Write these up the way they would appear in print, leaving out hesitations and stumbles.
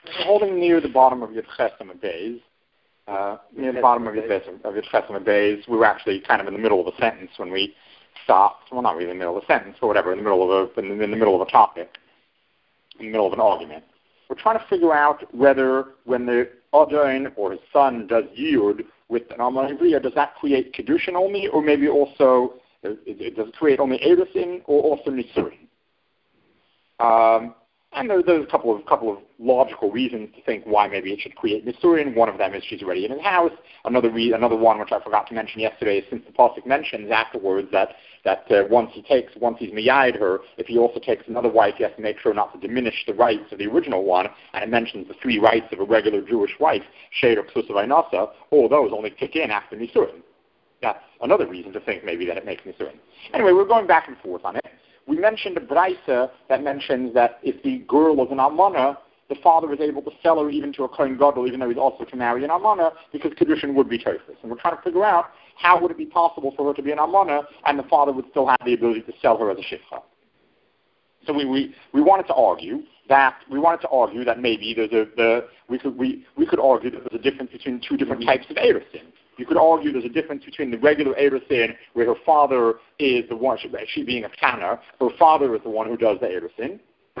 We're holding near the bottom of Yud Chesem Beis. Near the bottom of Yud Chesem Beis, we were actually kind of in the middle of a sentence when we stopped. Well, not really in the middle of a sentence, but whatever, in the middle of a topic, in the middle of an argument. We're trying to figure out whether when the Adon or his son does Yud with an Alman Ivriya, does that create Kedushin only, or maybe also, does it create only Erusin or also Nisurin? And there's a couple of logical reasons to think why maybe it should create Nisurin. One of them is she's already in his house. Another one, which I forgot to mention yesterday, is since the Pasuk mentions afterwards that once he's miyayed her, if he also takes another wife, he has to make sure not to diminish the rights of the original one. And it mentions the 3 rights of a regular Jewish wife, Sheder, Ksusa, Vainasa. All those only kick in after Nisurin. That's another reason to think maybe that it makes Nisurin. Anyway, we're going back and forth on it. We mentioned a Braisa that mentions that if the girl is an almana, the father is able to sell her even to a Kohen Gadol, even though he's also to marry an almana, because Kedushin would be Tofus. And we're trying to figure out how would it be possible for her to be an almana, and the father would still have the ability to sell her as a shifcha. So we wanted to argue that maybe we could argue that there's a difference between 2 different types of erusin. You could argue there's a difference between the regular erusin, where her father is the one, she being a tanner, her father is the one who does the erusin,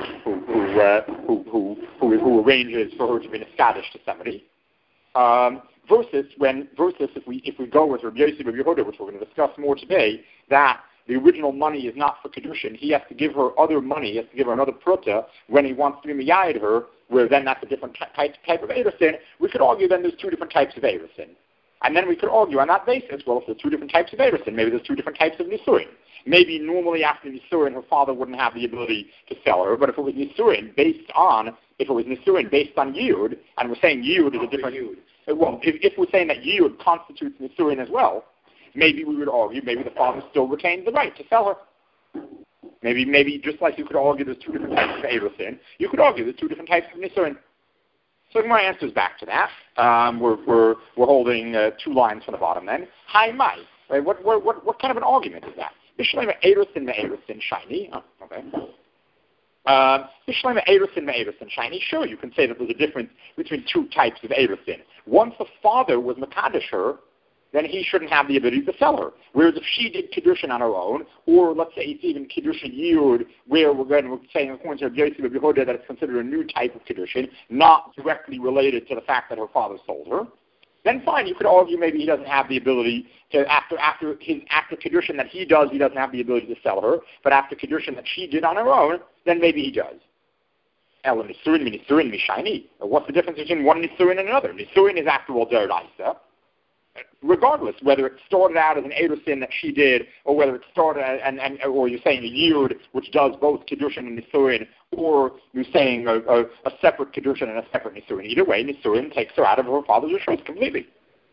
who arranges for her to be niskadish to somebody. Versus if we go with Rabbi Yossi Rabbi Yehuda, which we're going to discuss more today, that the original money is not for Kedushin. He has to give her other money. He has to give her another pruta when he wants to be miyayed her, where then that's a different type of erusin. We could argue then there's 2 different types of erusin. And then we could argue on that basis, well, if there's 2 different types of erusin, maybe there's 2 different types of nisurin. Maybe normally after nisurin, her father wouldn't have the ability to sell her, but if it was nisurin based on yud, and we're saying yud is a different yud. Well, if we're saying that yud constitutes nisurin as well, maybe we would argue maybe the father still retains the right to sell her. Maybe just like you could argue there's 2 different types of erusin, you could argue there's 2 different types of nisurin. So my answer is back to that. We're holding 2 lines from the bottom then. Hi, mai. Right? What kind of an argument is that? Bishlema erusin me'erusin shiny. Okay. Bishlema erusin me'erusin shiny. Sure, you can say that there's a difference between 2 types of erusin. Once the father was makadosh her, then he shouldn't have the ability to sell her. Whereas if she did Kedushin on her own, or let's say it's even Kedushin Yud, where we're saying according to Rabbi Yossi Rabbi Yehuda that it's considered a new type of Kedushin, not directly related to the fact that her father sold her, then fine, you could argue maybe he doesn't have the ability to, after Kedushin that he doesn't have the ability to sell her, but after Kedushin that she did on her own, then maybe he does. Nisurin Mishani. What's the difference between one Nisurin and another? Nisurin is after all Deraisa. Regardless, whether it started out as an erusin that she did, or whether it started or you're saying a yud, which does both kedushin and nisurin, or you're saying a separate kedushin and a separate nisurin. Either way, nisurin takes her out of her father's rishos completely.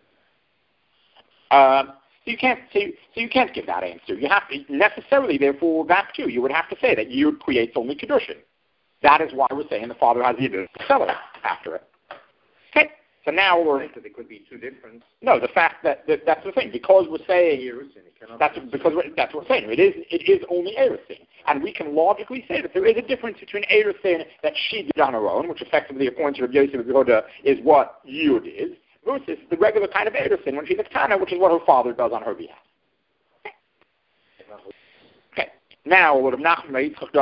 So you can't give that answer. You have to necessarily, therefore, back to you would have to say that yud creates only kedushin. That is why we're saying the father has the ability to sell it after it. Okay. So now we're... There could be 2 different... No, the fact that that's the thing. Because we're saying... That's what we're saying. It is only erusin. And we can logically say that there is a difference between erusin that she did on her own, which effectively, according to Rabbi Yossi Rabbi Yehuda, is what yud is, versus the regular kind of erusin when she's a ktana, which is what her father does on her behalf. Okay. Now, what about, according to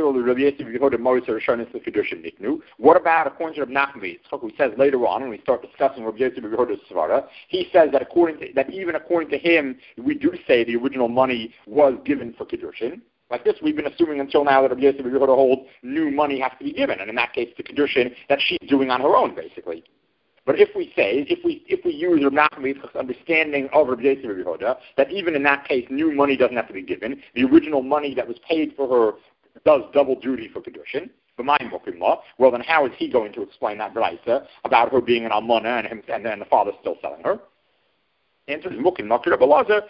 Rav Nachman Yitzchak, who says later on, when we start discussing Rabbi Yossi Rabbi Yehuda's svara, he says that even according to him, we do say the original money was given for Kedushin. Like this, we've been assuming until now that Rabbi Yossi Rabbi Yehuda holds new money has to be given, and in that case, the Kedushin that she's doing on her own, basically. But if we use Rav Nachman Yitzchak's understanding of Rabbi Yossi Rabbi Yehuda, that even in that case, new money doesn't have to be given, the original money that was paid for her does double duty for Kedushin, well then how is he going to explain that Braisa about her being an almana and the father still selling her? Answer is Mukim, not Rabbi Eliezer.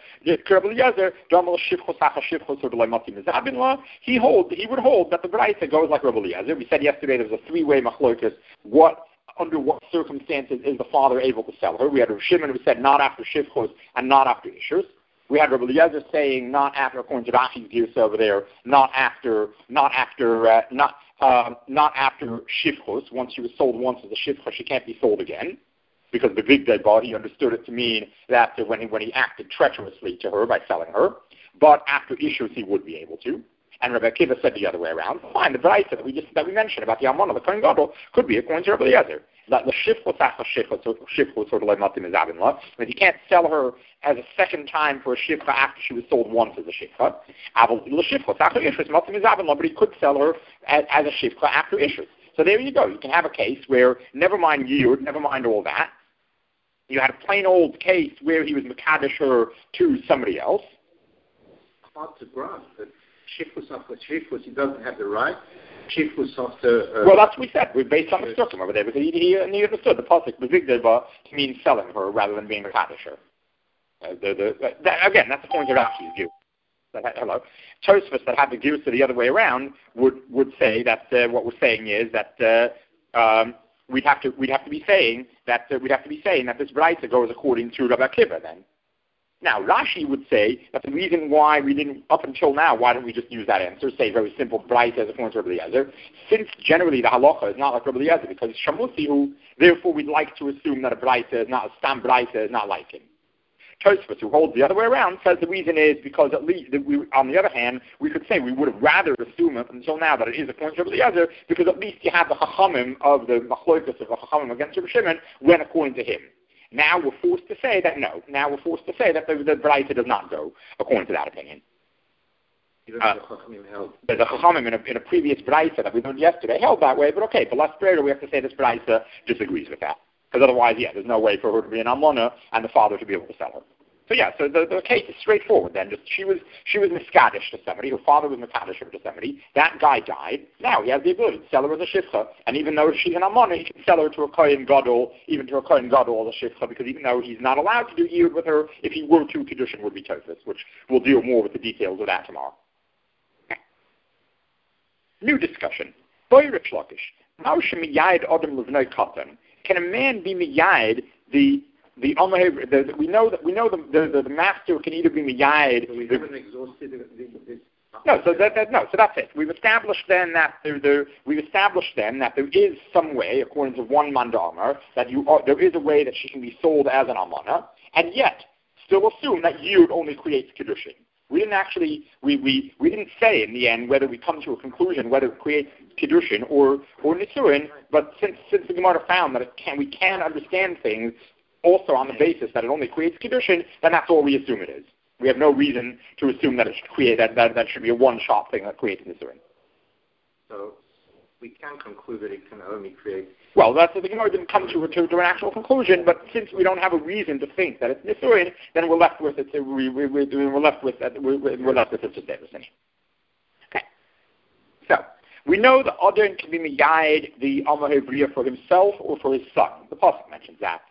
He would hold that the Braisa goes like Rabbi Eliezer. We said yesterday there was a 3-way machlokas. Under what circumstances is the father able to sell her? We had Rav Shimon who said not after shivchos and not after ishus. We had Rabbi Eliezer saying not after, according to Rashi's gears over there, not after not after shifchus. Once she was sold once as a shifcha, she can't be sold again, because the big dead body understood it to mean that when he acted treacherously to her by selling her, but after ishus he would be able to. And Rabbi Akiva said the other way around. Fine, the Braisa that we mentioned about the Almana, the Kohen Gadol, could be according to Rabbi Eliezer. That the shifchus sort of like matim is avin, but you can't sell her as a second time for a shifcha after she was sold once as a shifcha. But he could sell her as a shifcha after ishus. So there you go. You can have a case where, never mind yud, never mind all that, you had a plain old case where he was mekadesh her to somebody else. Hard to grasp that shifchus after shifchus, he doesn't have the right. Shifchus after. Well, that's what we said. We're based on the circum over there, because he understood the pasuk b'vigdeba to mean selling her rather than being mekadesh her. Again, that's the point of Rashi's view. Hello, Tosfos that had the gears to the other way around would say that what we're saying is that we'd have to be saying that this Braisa goes according to Rabbi Akiva then. Now, Rashi would say that the reason why we didn't, up until now, why don't we just use that answer, say very simple, Braisa as according to Rabbi Eliezer, since generally the halacha is not like Rabbi Eliezer, because it's Shamusi who, therefore we'd like to assume that a Braisa is not, a stam Braisa is not like him. Tosfos, who holds the other way around, says the reason is because at least, on the other hand, we could say we would have rather assumed up until now that it is according to Rabbi Eliezer, because at least you have the Chachamim of the Machloikas of the Chachamim against Rabbi Shimon when according to him. Now we're forced to say that no. Now we're forced to say that the Braisa does not go according to that opinion. The Chachamim in a previous Braisa that we learned yesterday held that way, but okay, for last prayer we have to say this Braisa disagrees with that. Because otherwise, there's no way for her to be an almana and the father to be able to sell her. So so the case is straightforward then. Just she was miskadish to somebody, her father was miskadish to somebody, that guy died, now he has the ability to sell her as a shifcha, and even though she's an almana, he can sell her to a Kohen Gadol, even to a Kohen Gadol as a shifcha, because even though he's not allowed to do yud with her, if he were to, kedushin would be Tosfos, which we'll deal more with the details of that tomorrow. Okay. New discussion. Boyrich Lakish. Maush miyayid adam levnei katan. Can a man be miyayid we know the master can either be miyayid. So we haven't exhausted this. No, so that's it. We've established then that there is some way, according to one mandamar, that there is a way that she can be sold as an almana, and yet still assume that yud only creates kedushin. We didn't actually we didn't say in the end whether we come to a conclusion whether it creates kedushin or nisuin, but since the Gemara found that we can understand things also on the basis that it only creates kedushin, then that's all we assume it is. We have no reason to assume that it should create that should be a one-shot thing that creates nisuin. So we can conclude that it can only create. Well, that's the Gemara didn't come to an actual conclusion, but since we don't have a reason to think that it's nisuin, then we're left with it. We're left with it just everything. Okay. So we know the Adon can be miyayid the Alma Hebriya for himself or for his son. The pasuk mentions that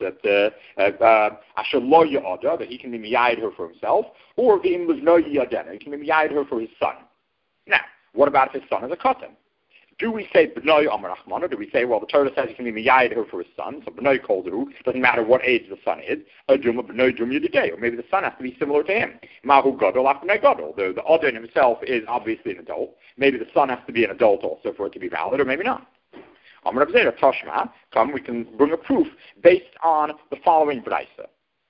Asher lo ya'ada, that he can be miyayid her for himself, or the Imluz no ya'adena, he can be miyayid her for his son. Now, what about if his son is a katan? Do we say b'noi amar achmana? Do we say, well, the Torah says he can be miyayid her for his son, so b'noi kolderu, doesn't matter what age the son is, or maybe the son has to be similar to him. Mahu gadol afnei gadol. The Adon himself is obviously an adult. Maybe the son has to be an adult also for it to be valid, or maybe not. Amar Rav Zera Tashma, we can bring a proof based on the following Braisa.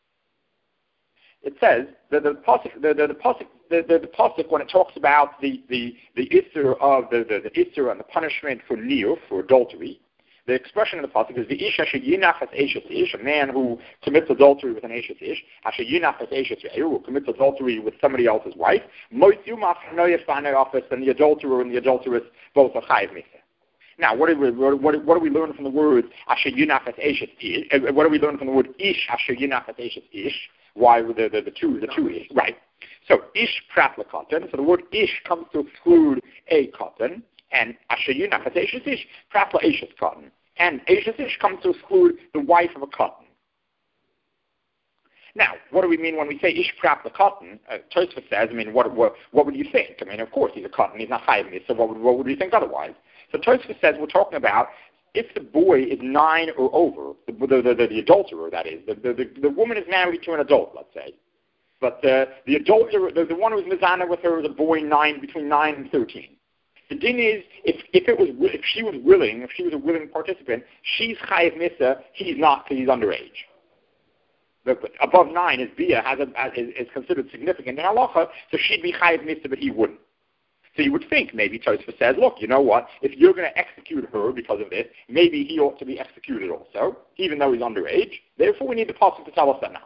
It says that the pasuk when it talks about the issur of the issur and the punishment for niyuf, for adultery, the expression in the pasuk is the ish asher yinach as eshes ish, a man who commits adultery with an eshes ish, asher yinach as eshes re'ehu, who commits adultery with somebody else's wife, mois yumach noyef b'anei office, and the adulterer and the adulteress both are chayiv mikveh. Now, what do we learn from the word asher yinach as eshes ish? What do we learn from the word ish asher yinach as eshes ish? Why the two ish, right? So ish prat l'katan. So the word ish comes to exclude a katan, and asher yinach as eshes ish prat la'eshes katan, and eshes ish comes to exclude the wife of a katan. Now, what do we mean when we say ish prat l'katan? Tosfos says, what would you think? Of course he's a katan, he's not chayiv. So what would we think otherwise? So Tosfos says we're talking about if the boy is 9 or over, the adulterer, that is, the woman is married to an adult, let's say, but the adulterer, the one who's mizana with her is a boy between 9 and 13. The din is, if she was a willing participant, she's chayiv misa, he's not because he's underage. But above 9, his bia is considered significant in halacha, so she'd be chayiv misa, but he wouldn't. So you would think, maybe Tosfos says, look, you know what, if you're going to execute her because of this, maybe he ought to be executed also, even though he's underage. Therefore, we need the pasuk to tell us that now.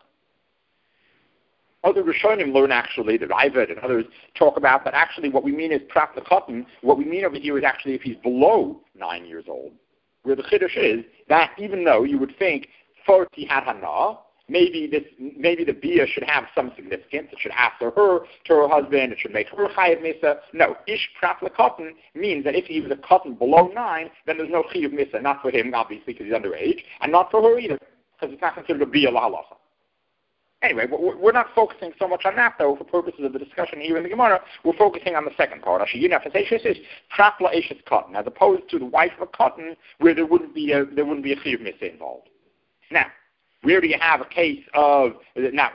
Other Rishonim learn actually, the Raavad and others talk about that actually what we mean is prat l'katan. What we mean over here is actually if he's below 9 years old, where the chiddush is that even though you would think for tihad hana, maybe the bia should have some significance. It should answer her to her husband. It should make her chayiv misa. No, ish prat l'katan means that if he was a katan below 9, then there's no chayiv misa. Not for him, obviously, because he's underage, and not for her either, because it's not considered a bia lahalacha. Anyway, we're not focusing so much on that, though, for purposes of the discussion here in the Gemara. We're focusing on the second part. Is prat la'eshes katan, as opposed to the wife of a katan, where there wouldn't be a chayiv misa involved. Now, where do you have a case of now?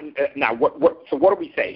So what do we say?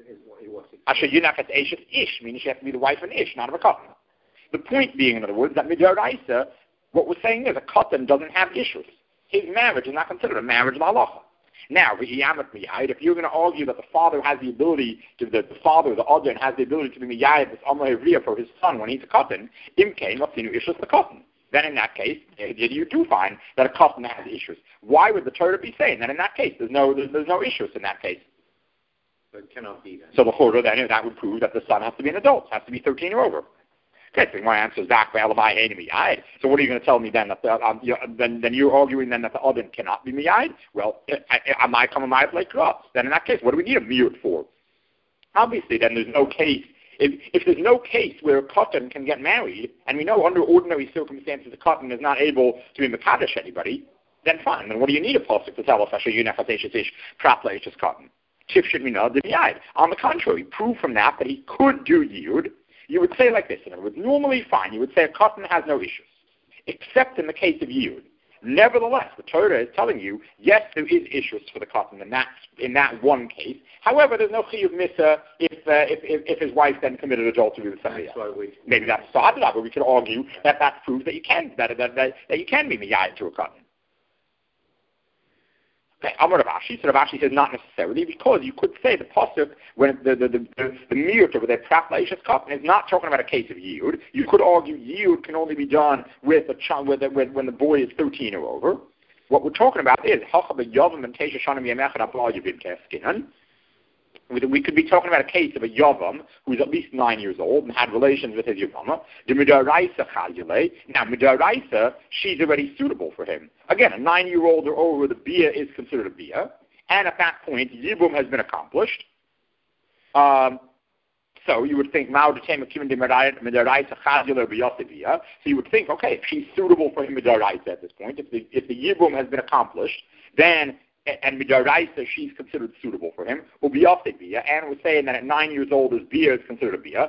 Asher yinafet eshes ish, meaning she has to be the wife of an ish, not of a katan. The point being, in other words, that midaraisa, what we're saying is a katan doesn't have issues. His marriage is not considered a marriage l'halacha. Now, if you're going to argue that the father has the ability to, the Adon has the ability to be miyayid this Amar Hevriya for his son when he's a katan, imkein latinu ishus the katan. Then in that case, you do find that a katan has issues. Why would the Torah be saying that in that case there's no issues in that case? But it cannot be that. So the Chorah then that would prove that the son has to be an adult, has to be 13 or over. Okay, so my answer is back. So what are you going to tell me then? That then you're arguing then that the Adon cannot be miyayid? Well, am I coming my like up? Then in that case, what do we need a miyut for? Obviously, then there's no case. If there's no case where a katan can get married, and we know under ordinary circumstances a katan is not able to be mekadosh anybody, then fine. Then what do you need a pasuk to tell us? Asher yinafet eshes ish prat la'eshes katan. Tif should we know the miyayid? On the contrary, prove from that he could do yud. You would say like this, in other words, normally fine, you would say a katan has no issues, except in the case of yud. Nevertheless, the Torah is telling you, yes, there is issues for the katan in that one case. However, there's no chiyuv misa if his wife then committed adultery with somebody else. Maybe that's started up, but we could argue that proves that you can that you can be miyayid to a katan. Amar Rav Ashi, so Rav Ashi says not necessarily, because you could say the pasuk when the miyut with a prat la'eshes katan is not talking about a case of yiyud. You could argue yiyud can only be done with a child when the boy is 13 or over. What we're talking about is hacha b'yavam and teisha shanim yemechad abla yivim keskinan. We could be talking about a case of a yavam who's at least 9 years old and had relations with his yavama. The midaraisa chaljale. Now midaraisa, she's already suitable for him. Again, a 9-year-old or over, the bia is considered a bia, and at that point, yibum has been accomplished. So you would think so you would think, okay, if she's suitable for him midaraisa at this point, if the yibum has been accomplished, then and midaraisa she's considered suitable for him. And we're saying that at 9 years old his bia is considered a bia.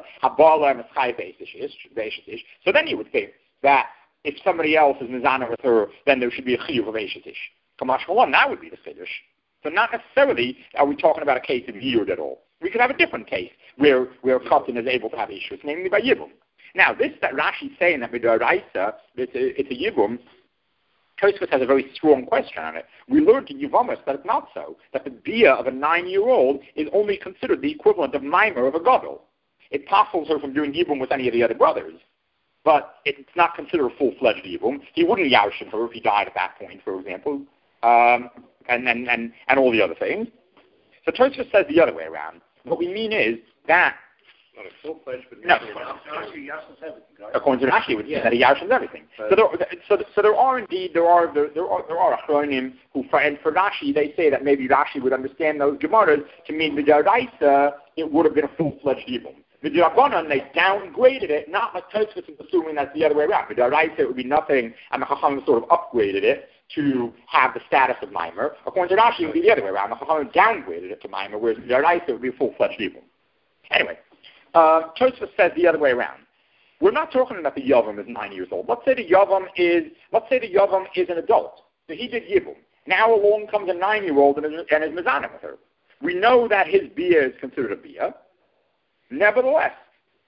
So then you would think that if somebody else is mizana with her, then there should be a chiyuv of eshes ish. Kamash Malon, that would be the chiddush. So not necessarily are we talking about a case of yiyud at all. We could have a different case where a katan is able to have issues, namely by yibum. Now this that Rashi's saying that midaraisa it's a yibum. Tosfos has a very strong question on it. We learned in Yevamos that it's not so, that the bia of a 9-year-old is only considered the equivalent of mimer of a gadol. It passels her from doing yibum with any of the other brothers, but it's not considered a full-fledged yibum. He wouldn't yarshin her if he died at that point, for example, and all the other things. So Tosfos says the other way around. What we mean is that not a full-fledged, but no. According to Rashi, would say that he yarshins everything. So there are achronim who, and for Rashi, they say that maybe Rashi would understand those gemaras to mean midaraisa it would have been a full-fledged yibum. Midarabanan, they downgraded it, not like Tosfos is assuming that's the other way around. Midaraisa it would be nothing, and the Chacham sort of upgraded it to have the status of mimer. According to Rashi, it would be the other way around. The Chacham downgraded it to mimer, whereas midaraisa it would be a full-fledged yibum. Anyway. Tosfos says the other way around. We're not talking about the yavam is 9 years old. Let's say the yavam is an adult. So he did yibum. Now along comes a 9-year-old and is mizana with her. We know that his bia is considered a bia. Nevertheless,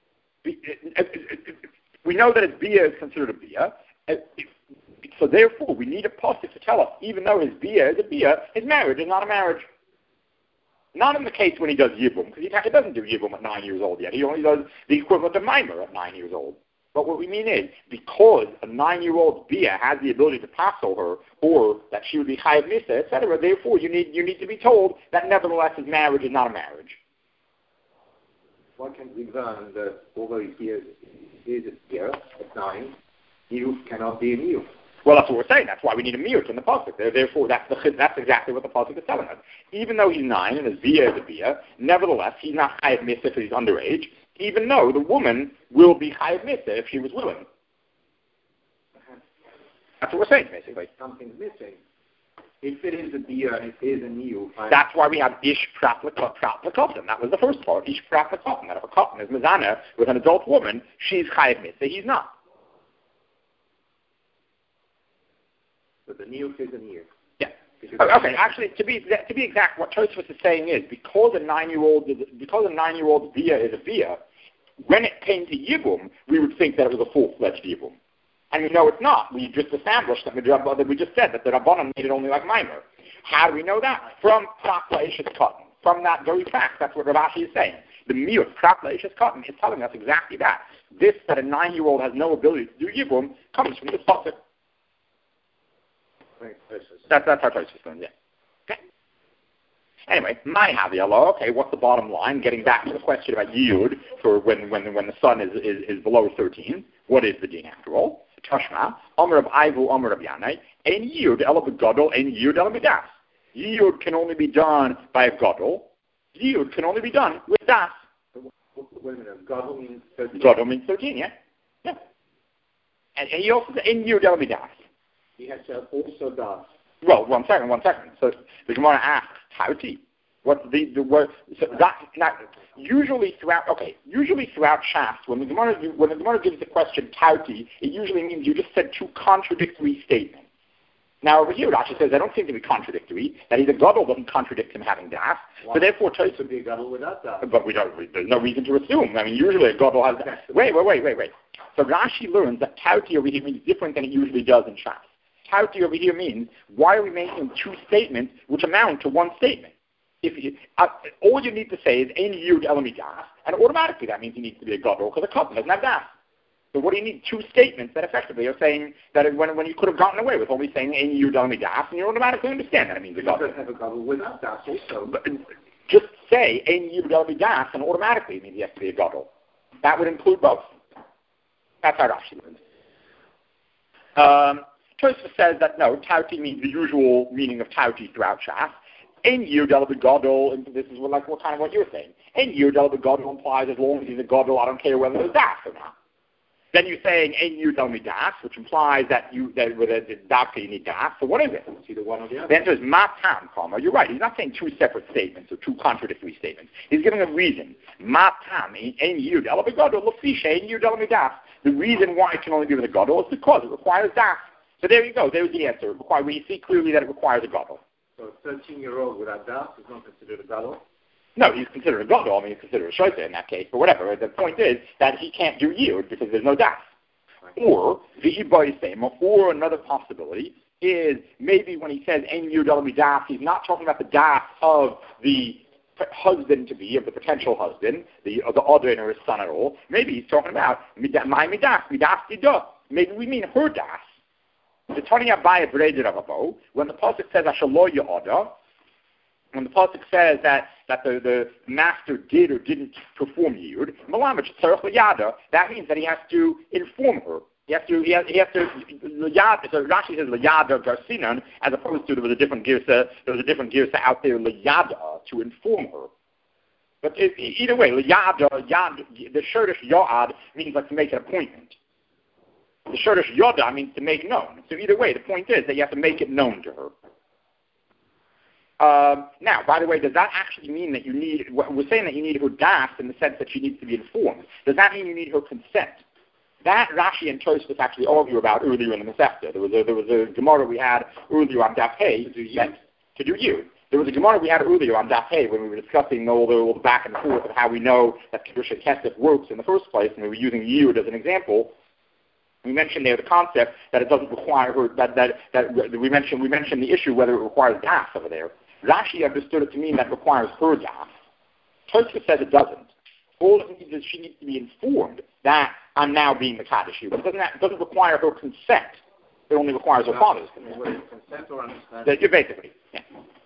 we know that his bia is considered a bia. So therefore, we need a pasuk to tell us, even though his bia is a bia, his marriage is not a marriage. Not in the case when he does yibum, because he doesn't do yibum at 9 years old yet. He only does the equivalent of mimer at 9 years old. But what we mean is, because a 9-year-old bia has the ability to pass over, or that she would be chayav misa, etc., therefore you need to be told that nevertheless his marriage is not a marriage. What can be done that over his years is a bia at 9? Niyuf cannot be a niyuf. Well, that's what we're saying. That's why we need a miyut in the pasuk. Therefore, that's exactly what the pasuk is telling us. Even though he's 9 and his bia is a bia, nevertheless, he's not chayav misa because he's underage, even though the woman will be chayav misa if she was willing. That's what we're saying, basically. Something's missing. If it is a bia and it is a niyuf... That's why we have ish prat l'kotten. That was the first part, ish prat l'kotten. That if a kotten is mizana with an adult woman, she's chayav misa, he's not. But the niyuf is a niyuf. Yeah. Okay. Actually, to be exact, what Tosfos is saying is because a 9-year-old's bia is a bia, when it came to yibum, we would think that it was a full-fledged yibum, and we know it's not. We just established that we just said that the Rabbanan made it only like mimer. How do we know that? From prat l'ishes cotton. From that very fact, that's what Rav Ashi is saying. The miyut prat l'ishes cotton is telling us exactly that. This that a 9-year-old has no ability to do yibum comes from this pasuk. That's how Tosfos learns, yeah. Okay. Anyway, my haviyallah. Okay, what's the bottom line? Getting back to the question about yiyud for when the son is below 13. What is the din after all? Tashma, Amr of Ivu, Amr of Yanai, ein yiyud ela begadol, ein yiyud ela bedas. Yiyud can only be done by a gadol. Yiyud can only be done with das. Wait a minute, gadol means 13. Gadol means 13, yeah. Yeah. And he also says ein yiyud ela bedas. He has to also das. Well, one second. So the Gemara asks, Tauti. What's the word? So that usually throughout Shas, when the Gemara gives the question Tauti, it usually means you just said two contradictory statements. Now over here, Rashi says I don't seem to be contradictory. That he's a gadol doesn't contradict him having das. So therefore, Tosfos would be a gadol without das. But there's no reason to assume. I mean, usually a gadol has. Wait. So Rashi learns that Tauti over here means different than it usually does in Shas. Tauti over here means, why are we making two statements which amount to one statement? All you need to say is, ein yud ela midas, and automatically that means he needs to be a gadol, because a kotten doesn't have das. So what do you need? Two statements that effectively are saying that when you could have gotten away with only saying, ein yud ela midas, and you automatically understand that it means a gadol. He doesn't have a gadol without das also. But just say, ein yud ela midas, and automatically it means he has to be a gadol. That would include both. That's how Rashi learns. Tosfos says that no, Tauti means the usual meaning of Tauti throughout Shas. Ein yud ela begadol, and this is what you're saying. Ein yud ela begadol implies as long as he's a gadol, I don't care whether there's das or not. Then you're saying ein yud ela midas, which implies that with the dafka you need das. So what is it? It's either one or the other. The answer is matam, comma. You're right. He's not saying two separate statements or two contradictory statements. He's giving a reason. Matam ein yud ela begadol lefisha ein yud ela midas. The reason why it can only be with a gadol is because it requires das. So there you go. There's the answer. We see clearly that it requires a gadol. So a 13-year-old without das is not considered a gadol? No, he's considered a gadol. I mean, he's considered a shoyta in that case. But whatever. The point is that he can't do yiyud because there's no das. Right. Or the ibayisema, or another possibility is maybe when he says ein yiyud ela midas, he's not talking about the das of the husband to be, of the potential husband, the other or his son-in-law. Maybe he's talking about my midas didah. Maybe we mean her das. The Tony Abaya Breder Rabbo, when the pasuk says Ashalo Ya'ada, when the pasuk says that the master did or didn't perform yiyud, Malamach Tzarech L'Yada, that means that he has to inform her. He has to L'Yada. So Rashi says L'Yada Garsinan, as opposed to there was a different girsa out there L'Yada to inform her. But either way, L'Yada, the Shurdish Ya'ad means like to make an appointment. The Shurdish Yoda means to make known. So either way, the point is that you have to make it known to her. Now, by the way, does that actually mean that we're saying that you need her das in the sense that she needs to be informed. Does that mean you need her consent? That Rashi and Tosfos actually argue about earlier in the Masechta. There was a Gemara we had earlier on Daf Hey to do yiyud. There was a Gemara we had earlier on Daf Hey when we were discussing all the back and forth of how we know that Kedusha Kesef works in the first place, and we were using Yud as an example. We mentioned there the concept that it doesn't require her, that we mentioned the issue whether it requires Das over there. Rashi understood it to mean that requires her Das. Tosfos says it doesn't. All it means is she needs to be informed that I'm now being the Kaddish. But it doesn't require her consent. It only requires her father's consent. Consent or understanding? You're basically, yeah.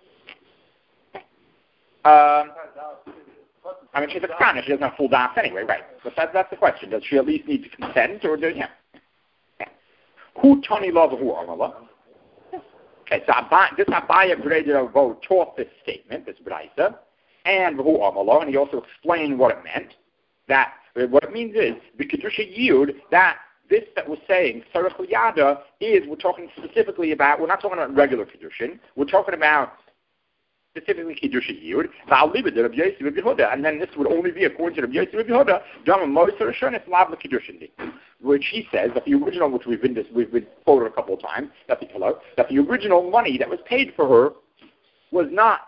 I mean, she's a Kaddish. She doesn't have full Das anyway, right? But that's the question. Does she at least need to consent, or do, yeah? Who Tony Love who Amala? Okay, so this Abaya graded Avo taught this statement, this Braisa, and who Amala, and he also explained what it meant. That what it means is the Kedusha Yud that this that we're saying Sarach Yada is we're talking specifically about. We're not talking about regular Kedushin. We're talking about specifically Kedusha Yud, and then this would only be according to Rabbi Yosef Rabbi Yehuda, Dama Moser Shonis Lav Kedushin, which he says that the original, which we've been quoted a couple of times, that the original money that was paid for her was not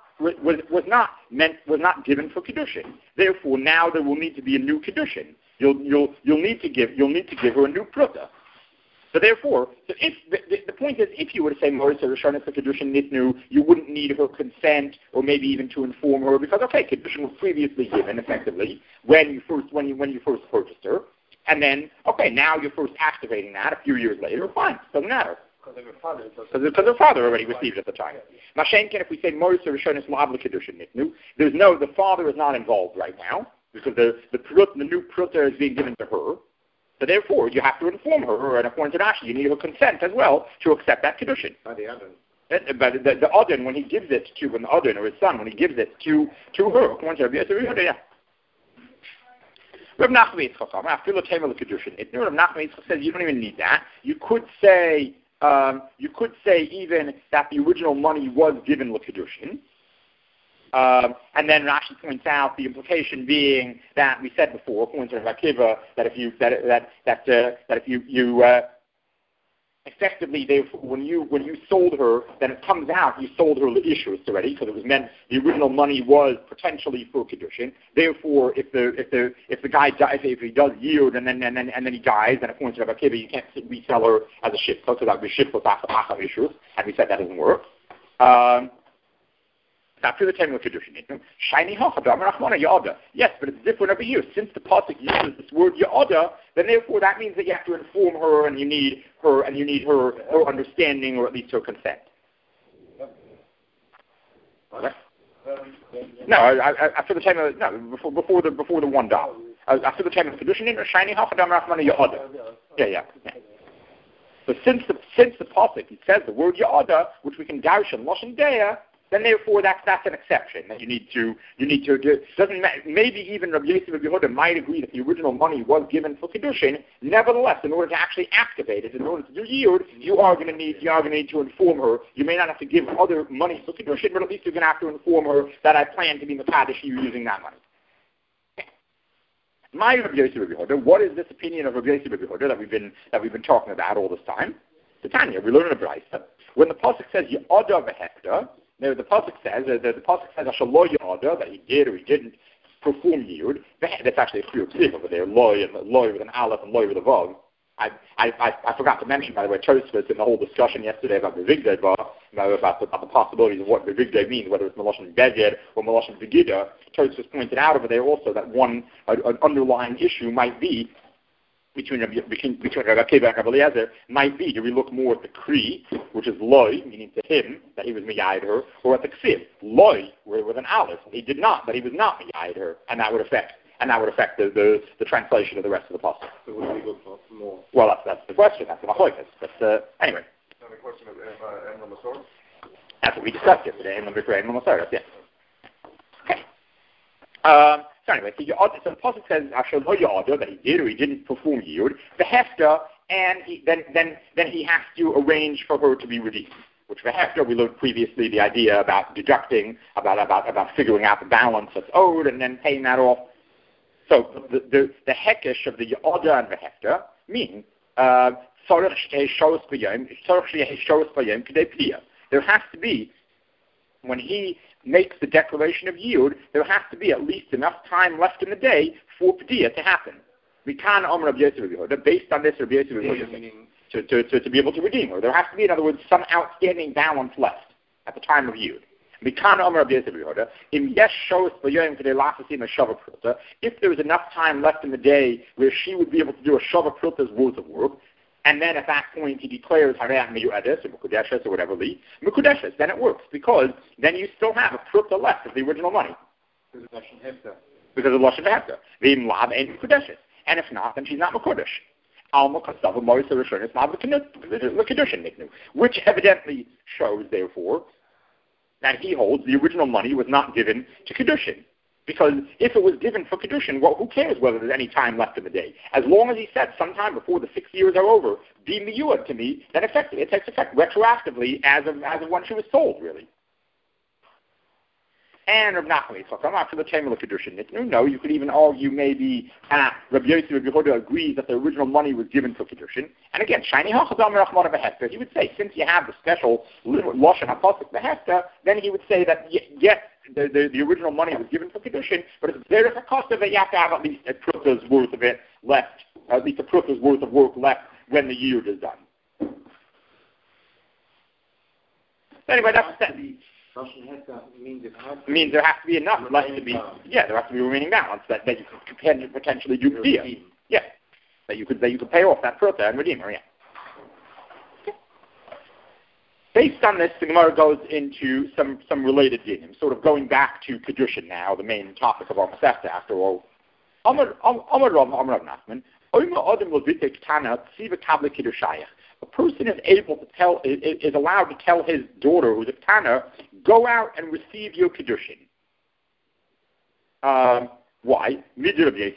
given for Kedushin. Therefore, now there will need to be a new Kedushin. You'll need to give her a new pruta. So therefore, if the point is, if you were to say Morisa Rishonis for Kedushin Nitnu, you wouldn't need her consent or maybe even to inform her because Kedushin was previously given effectively when you first purchased her, and then now you're first activating that a few years later. Fine, doesn't matter. Because her father already received it at the time. Mashenkin, if we say Morisa Rishonis Labla Kedushin Nitnu, the father is not involved right now because the new pruta is being given to her. So therefore, you have to inform her, and according to Rashi, you need her consent as well to accept that Kedushin. By the Adon. But the Adon, when he gives it to, when the Adon, or his son, when he gives it to her, according to Rabbi Yosef, yeah. Rav Nachman Yitzchak, after the Tamer Kedushin, Rav Nachman Yitzchak says you don't even need that. You could say even that the original money was given Kedushin. And then Rashi points out the implication being that we said before, according to Rav Akiva, that if you effectively when you sold her, then it comes out you sold her l'ishrus already, because it was meant the original money was potentially for Kedushin. Therefore, if the guy dies, if he does yield and then he dies, then according to Rav Akiva, you can't resell her as a shippa, so that would be shippa acha ishrus, and we said that doesn't work. After the time of Kedushin, shiny Yada. Yes, but it's different over here. Since the pasuk uses this word Yada, then therefore that means that you have to inform her, and you need her understanding, or at least her consent. What? No, after the time of before the one dollar. After the time of Kedushin, shiny Yada. Yeah. So since the pasuk it says the word Yada, which we can darshan lashon deya, then therefore that's an exception that you need to do. Doesn't matter. Maybe even Rabbi Yosef Rabbi Yehuda might agree that the original money was given for Kedushin. Nevertheless, in order to actually activate it, in order to do Yud, you are going to need to inform her. You may not have to give other money for Kedushin, but at least you're going to have to inform her that I plan to be Mekadesh you using that money. My Rabbi Yosef Rabbi Yehuda, what is this opinion of Rabbi Yosef Rabbi Yehuda that we've been talking about all this time? So Tanya, we learn in a Braisa when the pasuk says Yada v'hefta. Now the pasuk says Ashalo Yada, that he did or he didn't perform Yud. That's actually a clear ksiv over there, loy with an aleph and loy with a vav. I forgot to mention, by the way, Tosfos in the whole discussion yesterday about the Vigdei about the possibilities of what the Vigdei means, whether it's Meloshin Beged or Meloshin Vigida. Tosfos pointed out over there also that an underlying issue might be between Rabbi Akiva and Rabbi Eliezer might be, do we look more at the Kri, which is loy, meaning to him, that he was miyayid her, or at the Ksiv, loy, with an aleph, he did not, that he was not miyayid her, and that would affect the translation of the rest of the pasuk. So would we look for more? Well, that's the question, that's the machlokes, but anyway. The question of Emel Masorah? That's what we discussed yesterday, Emel Masorah, yeah. Okay. So anyway, so the pasuk says Ashalo Yada, that he did or he didn't perform Yud, the hefta, and then he has to arrange for her to be redeemed. Which the hefta we learned previously, the idea about deducting, about figuring out the balance that's owed and then paying that off. So the hekesh of the Yada and the hefta mean there has to be when he makes the declaration of yield, there has to be at least enough time left in the day for Padiyah to happen. We can't Rabbi Yosef Rabbi Yehuda, based on this Rabbi Yosef Rabbi Yehuda, to be able to redeem her. There has to be, in other words, some outstanding balance left at the time of yield. We can't Rabbi Yosef Rabbi Yehuda. If there was enough time left in the day where she would be able to do a shava prilta's worth of work, and then at that point he declares Harayat Meyu'edes or Mekudeshes or whatever Mekudeshes, then it works, because then you still have a prilta left of the original money. Because of Lashon Hefta. V'im Lav ain't Mekudeshes. And if not, then she's not Mekudesh. Alma Kasava Moris Rishon is not L'Kedushin Niknu. Which evidently shows, therefore, that he holds the original money was not given to Kedushin. Because if it was given for Kedushin, well, who cares whether there's any time left in the day? As long as he said sometime before the 6 years are over, be miyuad to me, then it takes effect retroactively as of when she was sold, really. And Rav Nachman Yitzchak, after the Tamil Kedushin Niknu, no, you could even argue maybe Rabbi Yosef Rabbi Yehuda agrees that the original money was given for Kedushin. And again, Shani Hachadam Rachmana Behefta, he would say, since you have the special Lashon HaPasuk Behefta, then he would say that yes, the original money was given for Kedushin, but if there is a cost of it, you have to have at least a pruta's worth of it left, at least a pruta's worth of work left when the yield is done. So anyway, that's that. Means there has to be enough left to be. Yeah, there has to be remaining balance that you could potentially do Padiyah. Yeah, that you could pay off that pruta and redeem her. Yeah. Based on this, the Gemara goes into some related dinim, sort of going back to Kedushin now, the main topic of our Masechta after all. Amar Rav Nachman, a person is allowed to tell his daughter, who's a Tana, go out and receive your Kedushin. Why? We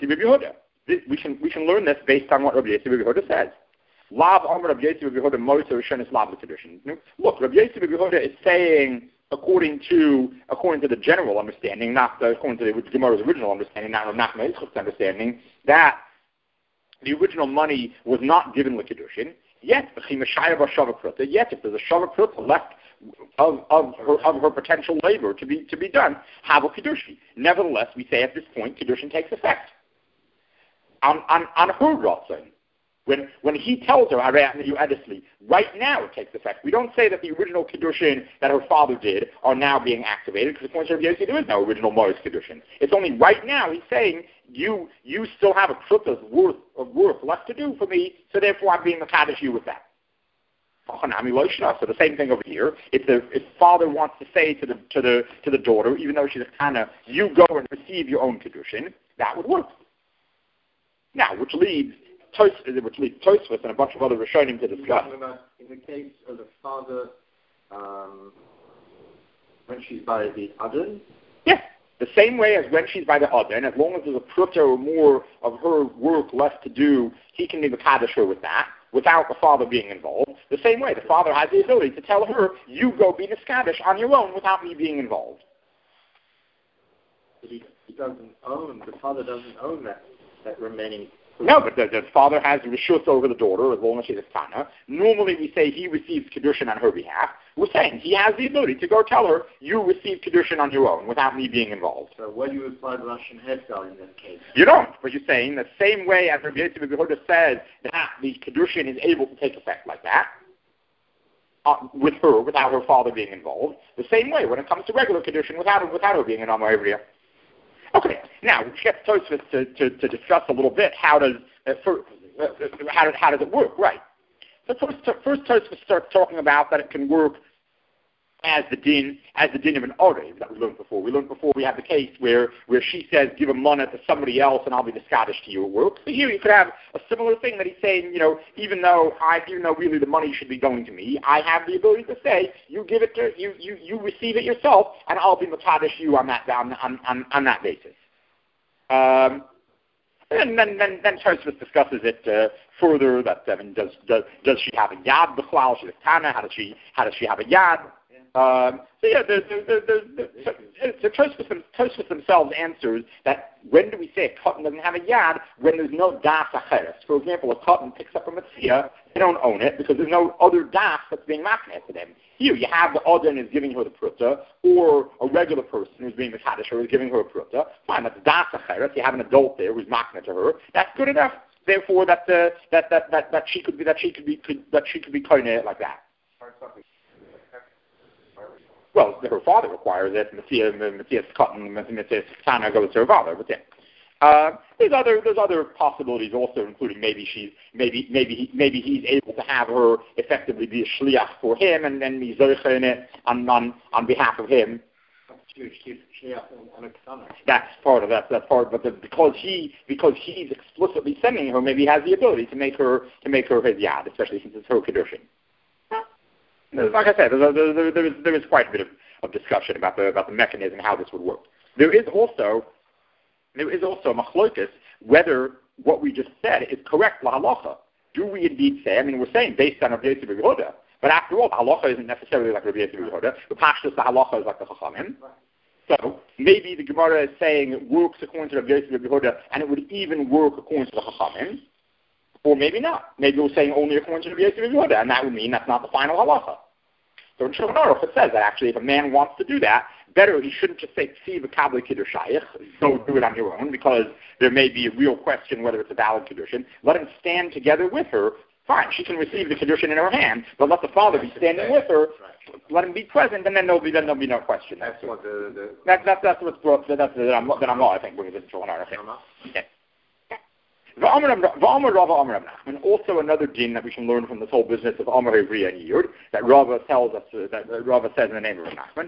can learn this based on what Rabbi Yosef Rabbi Yehuda says. Lav Amar Rabbi Yosef Rabbi Yehuda Moser Rishon is Lav Kedushin. Look, Rabbi Yosef Rabbi Yehuda is saying, according to the general understanding, not according to the Gemara's original understanding, not Rav Nachman Yitzchak's understanding, that the original money was not given with Kedushin. Yet, if there's a shava pruta left of her potential labor to be done, have a kedushin. Nevertheless, we say at this point, kedushin takes effect on her ratzon. When he tells her, right now it takes effect. We don't say that the original kedushin that her father did are now being activated, because according to Rabbi Yossi, there is no original Morris kedushin. It's only right now he's saying, you still have a pruta's worth left to do for me, so therefore I'm being mekadosh you with that. So the same thing over here. If father wants to say to the daughter, even though she's a kana, you go and receive your own kedushin, that would work. Now, which leads Tosfos and a bunch of other Rishonim to discuss. In the case of the father, when she's by the Adon? Yes, the same way as when she's by the Adon, as long as there's a pruta or more of her work left to do, he can be mekadosh her with that, without the father being involved. The same way, the father has the ability to tell her, you go be niskadosh on your own without me being involved. But the father doesn't own that remaining. No, but the father has reshus over the daughter as long as she's a tana. Normally we say he receives kedushin on her behalf. We're saying he has the ability to go tell her, you receive kedushin on your own without me being involved. So what do you apply the Lashon Hefta in this case? You don't, but you're saying the same way as Rabbi Yosef Rabbi Yehuda says that the kedushin is able to take effect like that, with her, without her father being involved. The same way when it comes to regular kedushin without her being an Amar Ivriya. Okay, now we get Tosfos to discuss a little bit how does it work, right? So first Tosfos starts talking about that it can work as the din of an orev that we learned before. We learned before we have the case where she says give a money to somebody else and I'll be the Scottish to you at work. So here you could have a similar thing that he's saying, even though really the money should be going to me, I have the ability to say you give it to you receive it yourself and I'll be mekadosh you on that basis. And then Tosfos discusses it further. That does she have a yad b'chlal? She's a tana. How does she have a yad? So Tosfos themselves answers that when do we say a cotton doesn't have a yad? When there's no das acheres. For example, a cotton picks up a mitzvah, they don't own it because there's no other das that's being makneh to them. Here you have the Odin is giving her the pruta, or a regular person who's being mekadesh her is giving her a pruta. Fine, that's das acheres. You have an adult there who's makneh to her. That's good enough. Therefore, that she could be koineh like that. Well, her father requires it. Matthias Cotton, Matthias Tana goes to her father, but yeah. There's other possibilities also, including maybe he's able to have her effectively be a shliach for him, and then be zoche in it on behalf of him. That's part of that. That's part, but because he's explicitly sending her, maybe he has the ability to make her his yad, especially since it's her kedushin. Like I said, there is quite a bit of discussion about the mechanism, how this would work. There is also a machlokas whether what we just said is correct la halacha. Do we indeed say? I mean, we're saying based on Rabbi Yosef Yehuda, but after all, the halacha isn't necessarily like Rabbi Yosef Yehuda. The pashtus, the halacha is like the chachamim. So maybe the Gemara is saying it works according to Rabbi Yosef Yehuda, and it would even work according to the chachamim. Or maybe not. Maybe we're saying only according to Rabbi Yosef Yehuda, and that would mean that's not the final halacha. So in Shulchan Aruch it says that actually if a man wants to do that, better he shouldn't just say Tziv Kabli Kiddushayich, go do it on your own, because there may be a real question whether it's a valid Kiddushin. Let him stand together with her. Fine, she can receive the Kiddushin in her hand, but let the father be standing with her. Let him be present, and then there'll be no question. That's what what's brought. That's I think brings it in Shulchan Aruch. Okay. And also another din that we can learn from this whole business of Amar Ivriya and Yud, that Rava tells us, that Rava says in the name of Nachman,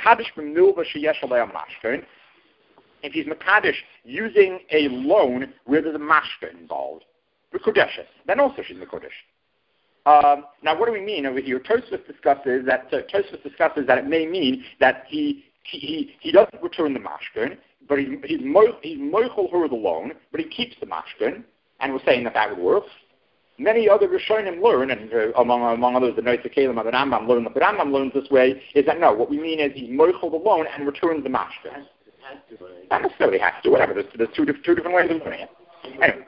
if he's Makadosh using a loan where there's a mashka involved, then also she's Makadosh. Now what do we mean over here? Tosfos discusses that it may mean that he doesn't return the mashkin, but he's moichel her the loan, but he keeps the mashkin, and we're saying that would work. Many other Rishonim learn, and among others the Noitz Kalim and the Rambam learn, that the Rambam learns this way, is that no, what we mean is he's moichel the loan and returns the mashkin. Not necessarily has to, whatever, there's two different ways of doing it. Anyway.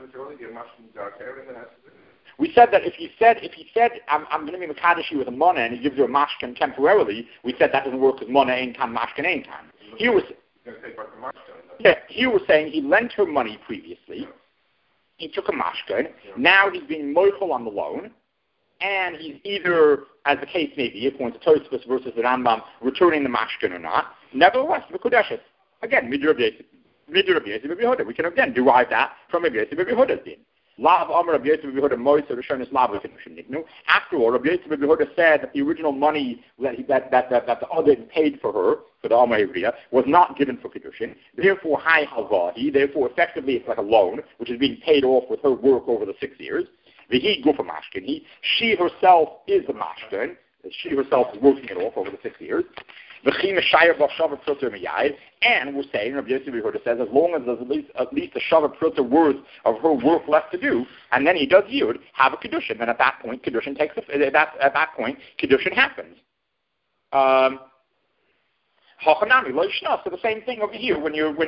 We said that if he said I'm going to be Mekadosh with a mana and he gives you a mashkin temporarily, we said that doesn't work because mana ain't time, mashkin ain't time. Here we're saying he lent her money previously, he took a mashkin, now he's being moichel on the loan, and he's either, as the case may be, according to Tosfos versus the Rambam, returning the mashkin or not. Nevertheless, Mekudeshes. Again, Midrash Yosef Yehuda. We can again derive that from Rabbi Yosef Yehuda's din. After all, Rabbi Yosef Yehuda said that the original money that the other paid for her, for the Amar Ivriya, was not given for Kiddushin. Therefore, Hai Halvahi, therefore effectively it's like a loan, which is being paid off with her work over the 6 years. Vihi Gufa Mashkin. She herself is the Mashkin. She herself is working it off over the 6 years. And we're saying, Rabbi Yosef Yehuda says, as long as there's at least a Shavat Pruta worth of her work left to do, and then he does Yud, have a Kiddushin. Then at that point, Kiddushin happens. So the same thing over here when you're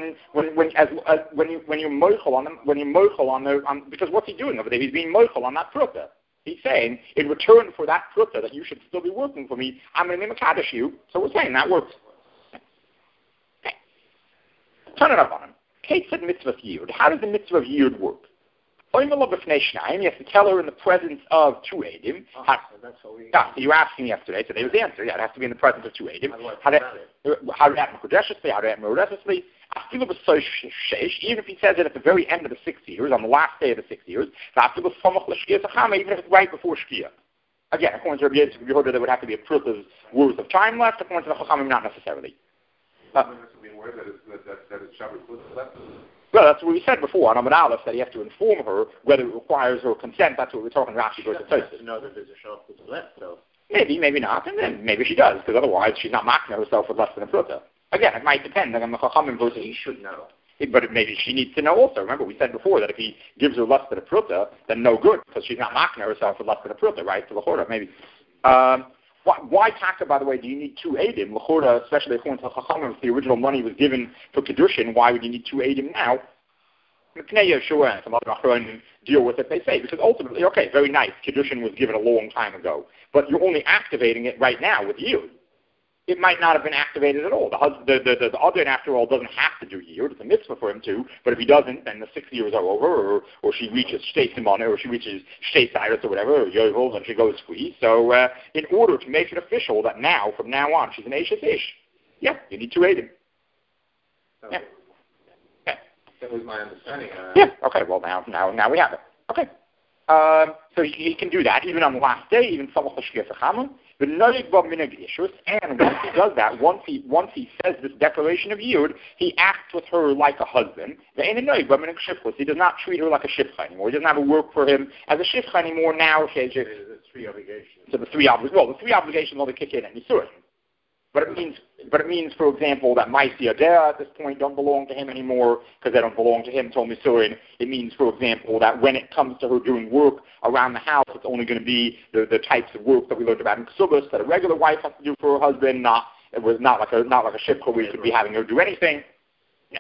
moichel on because what's he doing over there? He's being moichel on that Pruta. He's saying, in return for that pruta that you should still be working for me, I'm going to be Mekadosh you. So we're saying that works. Okay. Turn it up on him. Kate said mitzvah of Yud. How does the mitzvah of Yud work? You have to tell her in the presence of two Eidim. You were asking yesterday, so there was the answer. Yeah, it has to be in the presence of two Eidim. How do you act Mekudeshesly? How do you act Merodesesly? Even if he says it at the very end of the 6 years, on the last day of the 6 years, even if it's right before Shkia. Again, according to Rabbi Yosef Yehuda, there would have to be a pruta's worth of time left. According to the Chachamim, not necessarily. Well, that's what we said before on Amud Aleph, that he has to inform her whether it requires her consent. That's what we're talking Rashi versus Tosfos. To know that there's a shop that's left, though. Maybe not, and then maybe she does, because otherwise she's not marking herself with less than a pruta. Again, it might depend on the Chachamim versus. He should know. But maybe she needs to know also. Remember, we said before that if he gives her less than a pruta, then no good, because she's not marking herself with less than a pruta, right? To the Chorah, maybe. Why taka, by the way, do you need 2 Eidim? L'chora, especially according to Chachamim, if the original money was given for Kedushin, why would you need 2 Eidim now? Meknei Yeshua and some other Achronim deal with it, they say, because ultimately, okay, very nice, Kedushin was given a long time ago, but you're only activating it right now with Yud. It might not have been activated at all. The Adon, after all, doesn't have to do Yud. It's a mitzvah for him to, but if he doesn't, then the 6 years are over, or she reaches Shtei Simona, or she reaches Shtei Cyrus, or whatever, or Yovel, and she goes squeeze. So in order to make it official that now, from now on, she's an Ashes Ish, yeah, you need 2 Eidim. Yeah. That was my understanding. Yeah, okay, well, now we have it. Okay. So he can do that, even on the last day, even Samach L'Shkias HaChamim. And once he does that, once he says this declaration of Yud, he acts with her like a husband. He does not treat her like a shifcha anymore. He doesn't have to work for him as a shifcha anymore. Now, the 3 obligations. So the three obligations only kick in at Nisurin. But it means, for example, that Maisi Adeh at this point don't belong to him anymore because they don't belong to him till Nisurin. It means, for example, that when it comes to her doing work around the house, it's only going to be the types of work that we learned about in Ksubas that a regular wife has to do for her husband. Not like a shifcha where you could be having her do anything. Yeah.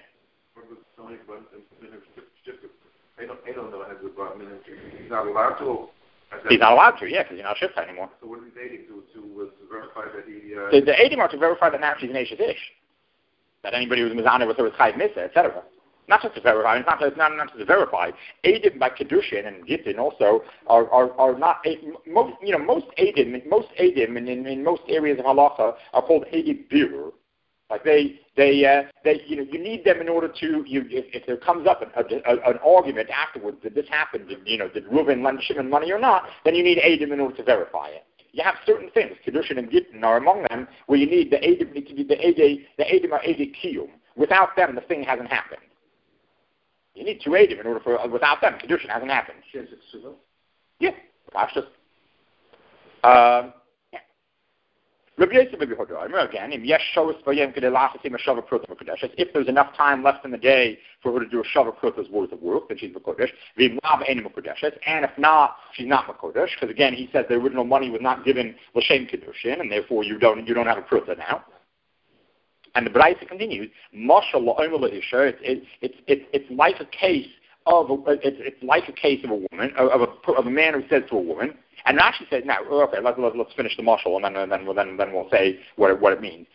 He's not allowed to. He's not allowed to, yeah, because he's not a shifcha anymore. So what is he dating to verify that he... The Eidim are to verify that now she's an Ashes Ish. That anybody who's mizana with her is Chayiv Misa, etc. Not just to verify, not just to verify. Eidim by Kedushin and Gittin also are not... Most Eidim in most areas of Halacha are called Eidim Birur. Like you need them in order to, if there comes up an argument afterwards that this happened, did Reuven lend Shimon money or not, then you need Eidim in order to verify it. You have certain things, Kedushin and Gittin are among them, where you need the Eidim need to be the Eidim are Eidim Kiyum. Without them, the thing hasn't happened. You need 2 Eidim in order for, without them, Kedushin hasn't happened. Yeah, that's just. Again, if there's enough time left in the day for her to do a Shava Pruta's worth of work, then she's Makodesh. And if not, she's not Makodesh, because again, he says the original money was not given L'Shem Kedushin, and therefore you don't have a Pruta now. And the Braisa continues, it's like a case of a woman, of a man who says to a woman. And Rashi says, now, okay, let's finish the mashal, and then we'll say what it means.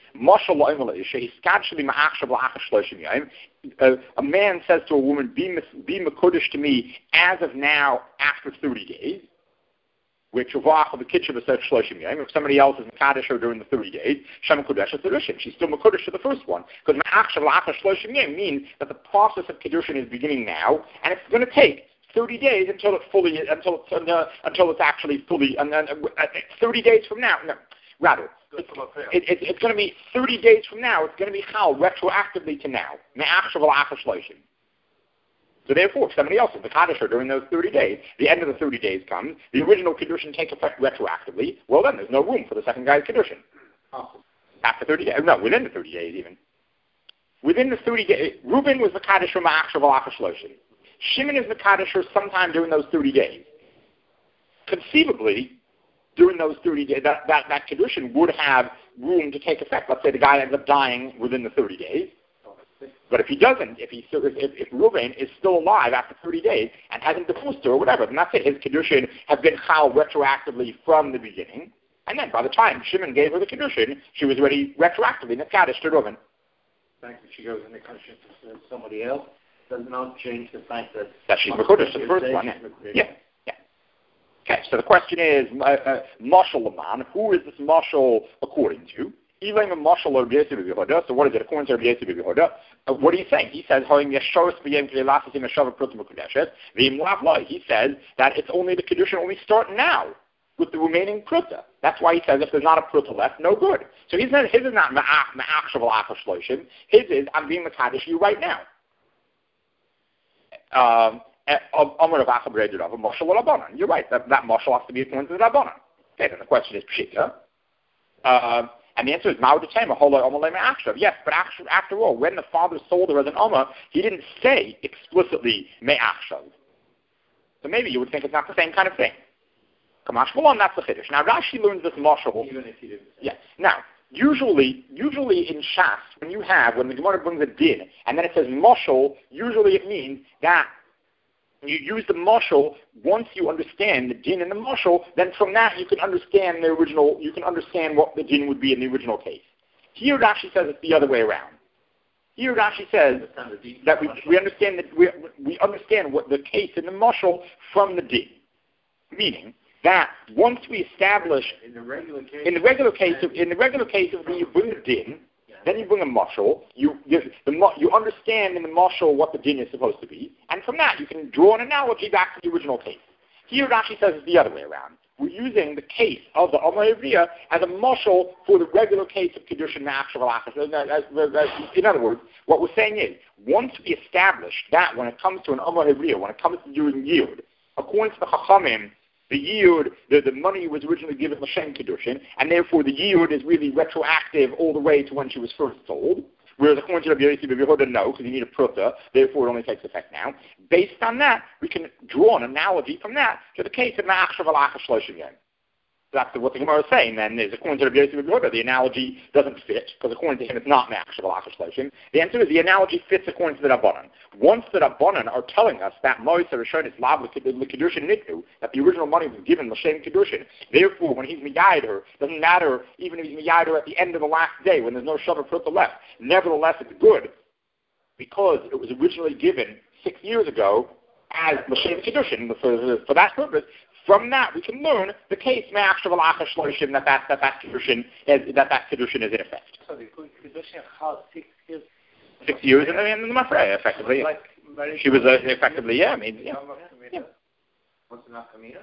A man says to a woman, be mekudesh to me as of now after 30 days. Which if somebody else is mekadesh her during the 30 days, she's still mekudesh to the first one. Because means that the process of kedushin is beginning now, and it's going to take 30 days until it's actually fully, and then 30 days from now, no, rather, it's going to be 30 days from now, it's going to be chal retroactively to now. So therefore, if somebody else is the Kaddish during those 30 days, the end of the 30 days comes, the original Kedushin takes effect retroactively, well then there's no room for the second guy's Kedushin. After 30 days, no, within the 30 days even. Within the 30 days, Reuben was the Kaddish from Ma'achshav al-Achashloshim. Shimon is the Kaddish sometime during those 30 days. Conceivably, during those 30 days, that Kedushin would have room to take effect. Let's say the guy ends up dying within the 30 days. But if he doesn't, if Reuven is still alive after 30 days and hasn't divorced her or whatever, then that's it. His Kedushin has been chal retroactively from the beginning. And then by the time Shimon gave her the Kedushin, she was already retroactively in the Kaddish to Reuven. The fact that she goes in the Kedushin to somebody else does not change the fact that she's Mekudesh, the first one. Yeah. Okay, so the question is, Mashal Laman, who is this Mashal according to? So what is it according to Rabbi Yosef Yehuda? What are you saying? He says, he says that it's only the Kedushin only start now with the remaining Pruta. That's why he says if there's not a Pruta left, no good. So his is not Ma'achshav al-Achashloshim. His is, I'm being Mekadesh you right now. You're right, that Mashal has to be according to the Rabbanan. Okay, then the question is Pshita. And the answer is yes, but after all, when the father sold her as an Amma, he didn't say explicitly Me'achshav. So maybe you would think it's not the same kind of thing. Kamash Malon, that's the Chiddush. Now Rashi learns this mashal. Even if you didn't. Yeah. Now, usually in Shas, when the Gemara brings a din, and then it says mashal, usually it means that you use the mashal. Once you understand the din and the mashal, then from that you can understand what the din would be in the original case. Here Rashi says it's the other way around. Here Rashi says that we understand what the case in the mashal from the din, meaning that once we establish in the regular case of you bring the din, then you bring a mashal. You understand in the mashal what the din is supposed to be, and from that you can draw an analogy back to the original case. Here Rashi says it's the other way around. We're using the case of the Amar Ivriya as a mashal for the regular case of Kiddushin Ma'achshav Alachas. In other words, what we're saying is, once we establish that when it comes to an Amar Ivriya, when it comes to doing yield, according to the Chachamim, the yield, the money was originally given L'Shem Kiddushin, and therefore the yield is really retroactive all the way to when she was first sold. Whereas according to Rabbi Yossi Rabbi Yehuda, no, because you need a pruta, therefore it only takes effect now. Based on that, we can draw an analogy from that to the case of Ma'achshav Alachas Shloshim Yom. That's what the Gemara is saying then, is according to Rabbi Yossi Rabbi Yehuda, the analogy doesn't fit, because according to him it's not Ma'achshav Alachas Shloshim. The answer is the analogy fits according to the Rabbanan. Once the Rabbanan are telling us that Moisa Rishonis Lav L'Kiddushin Nitnu, that the original money was given L'Shem Kiddushin, therefore when he's Miyayid her, doesn't matter even if he's Miyayid her at the end of the last day when there's no Shabbat Pruta left. Nevertheless, it's good because it was originally given 6 years ago as L'Shem Kiddushin for that purpose. From that, we can learn the case Ma'achshav Alachas Shloshim that Kiddushin is in effect. So the Kiddushin has 6 years. 6 years in the Mafreya, effectively. She was effectively, yeah. I mean, yeah. What's the nafkamina?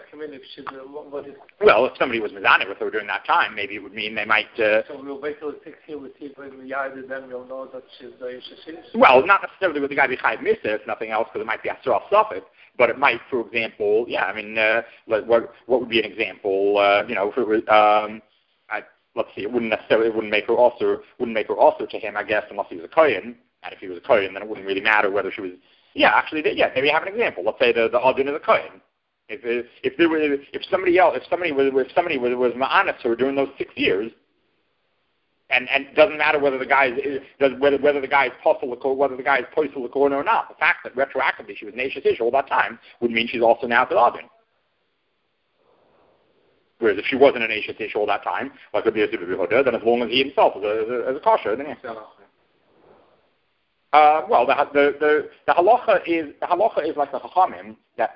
Well, if somebody was mizaneh with her during that time, maybe it would mean they might. So we'll wait till 6 years, we see when we yarded them, we'll know that she's the Yishashis? Well, not necessarily with the guy behind Misa, if nothing else, because it might be Asur al-Safik. But it might, for example, yeah, I mean, what would be an example? If it was, let's see, it wouldn't make her also to him, I guess, unless he was a Kohen. And if he was a Kohen, then it wouldn't really matter whether she was. Yeah, actually, yeah, maybe have an example. Let's say the Adin is a Kohen. If somebody was ma'anis or during those 6 years, and it doesn't matter whether the guy is whether the guy is posel or not. The fact that retroactively she was Neishes Ish all that time would mean she's also now the Adin. Whereas if she wasn't an Neishes Ish all that time, like Rabbi Yossi Rabbi Yehuda, then as long as he himself is a kosher, then yeah. Well, the halacha is like the chachamim that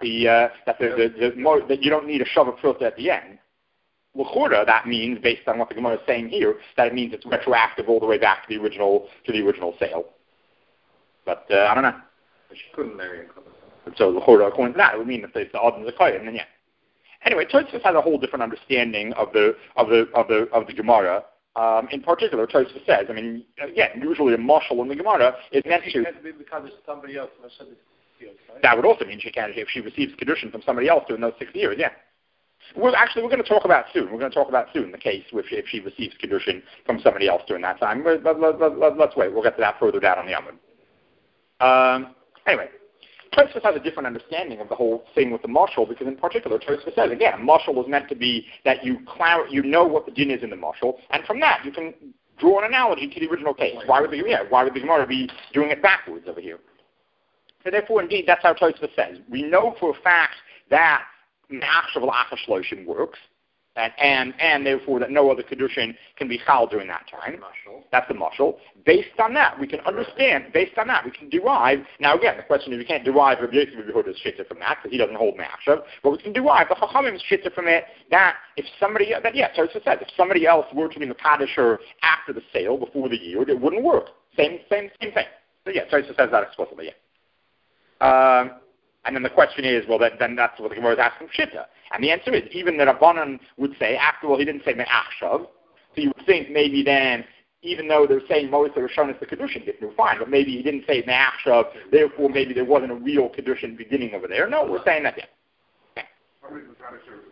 you don't need a shavuot filter at the end. L'chura, that means, based on what the Gemara is saying here, that it means it's retroactive all the way back to the original sale. But I don't know. She couldn't marry a So l'chura, according to that, it would mean that if the Adon is a kohen, then yeah. Anyway, Tosfos has a whole different understanding of the Gemara. In particular, Tosfos says, I mean, again, usually a mashal in the Gemara is meant to. Because it's somebody else. Right? That would also mean she can't if she receives Kiddushin from somebody else during those 6 years. Yeah. We're going to talk about soon. We're going to talk about soon the case if she receives Kiddushin from somebody else during that time. But let's wait. We'll get to that further down on the Amud. Anyway, Tosfos has a different understanding of the whole thing with the mashal because, in particular, Tosfos says again, mashal is meant to be that you know what the din is in the mashal, and from that you can draw an analogy to the original case. Why would the Gemara be doing it backwards over here? So therefore, indeed, that's how Tosfos says. We know for a fact that Ma'achshav Alachas Shloshim works, and therefore that no other Kiddushin can be chal during that time. That's the mashal. Based on that, we can understand. Based on that, we can derive. Now again, the question is, we can't derive Rabbi Yossi Rabbi Yehuda's shitza from that because he doesn't hold Ma'achshav. But we can derive the Chachamim's shitza from it. That if somebody, Tosfos says, if somebody else were to be Mekadosh her after the sale, before the yield, it wouldn't work. Same thing. So yeah, Tosfos says that explicitly. Yeah. And then the question is, well, then that's what the Gemara is asking Shitta. And the answer is, even the Rabbanan would say, after all, he didn't say Me'achshav, so you would think maybe then, even though they're saying Moshe Rishon is the Kiddushin, fine, but maybe he didn't say Me'achshav, therefore maybe there wasn't a real Kiddushin beginning over there. No, we're saying that, yeah.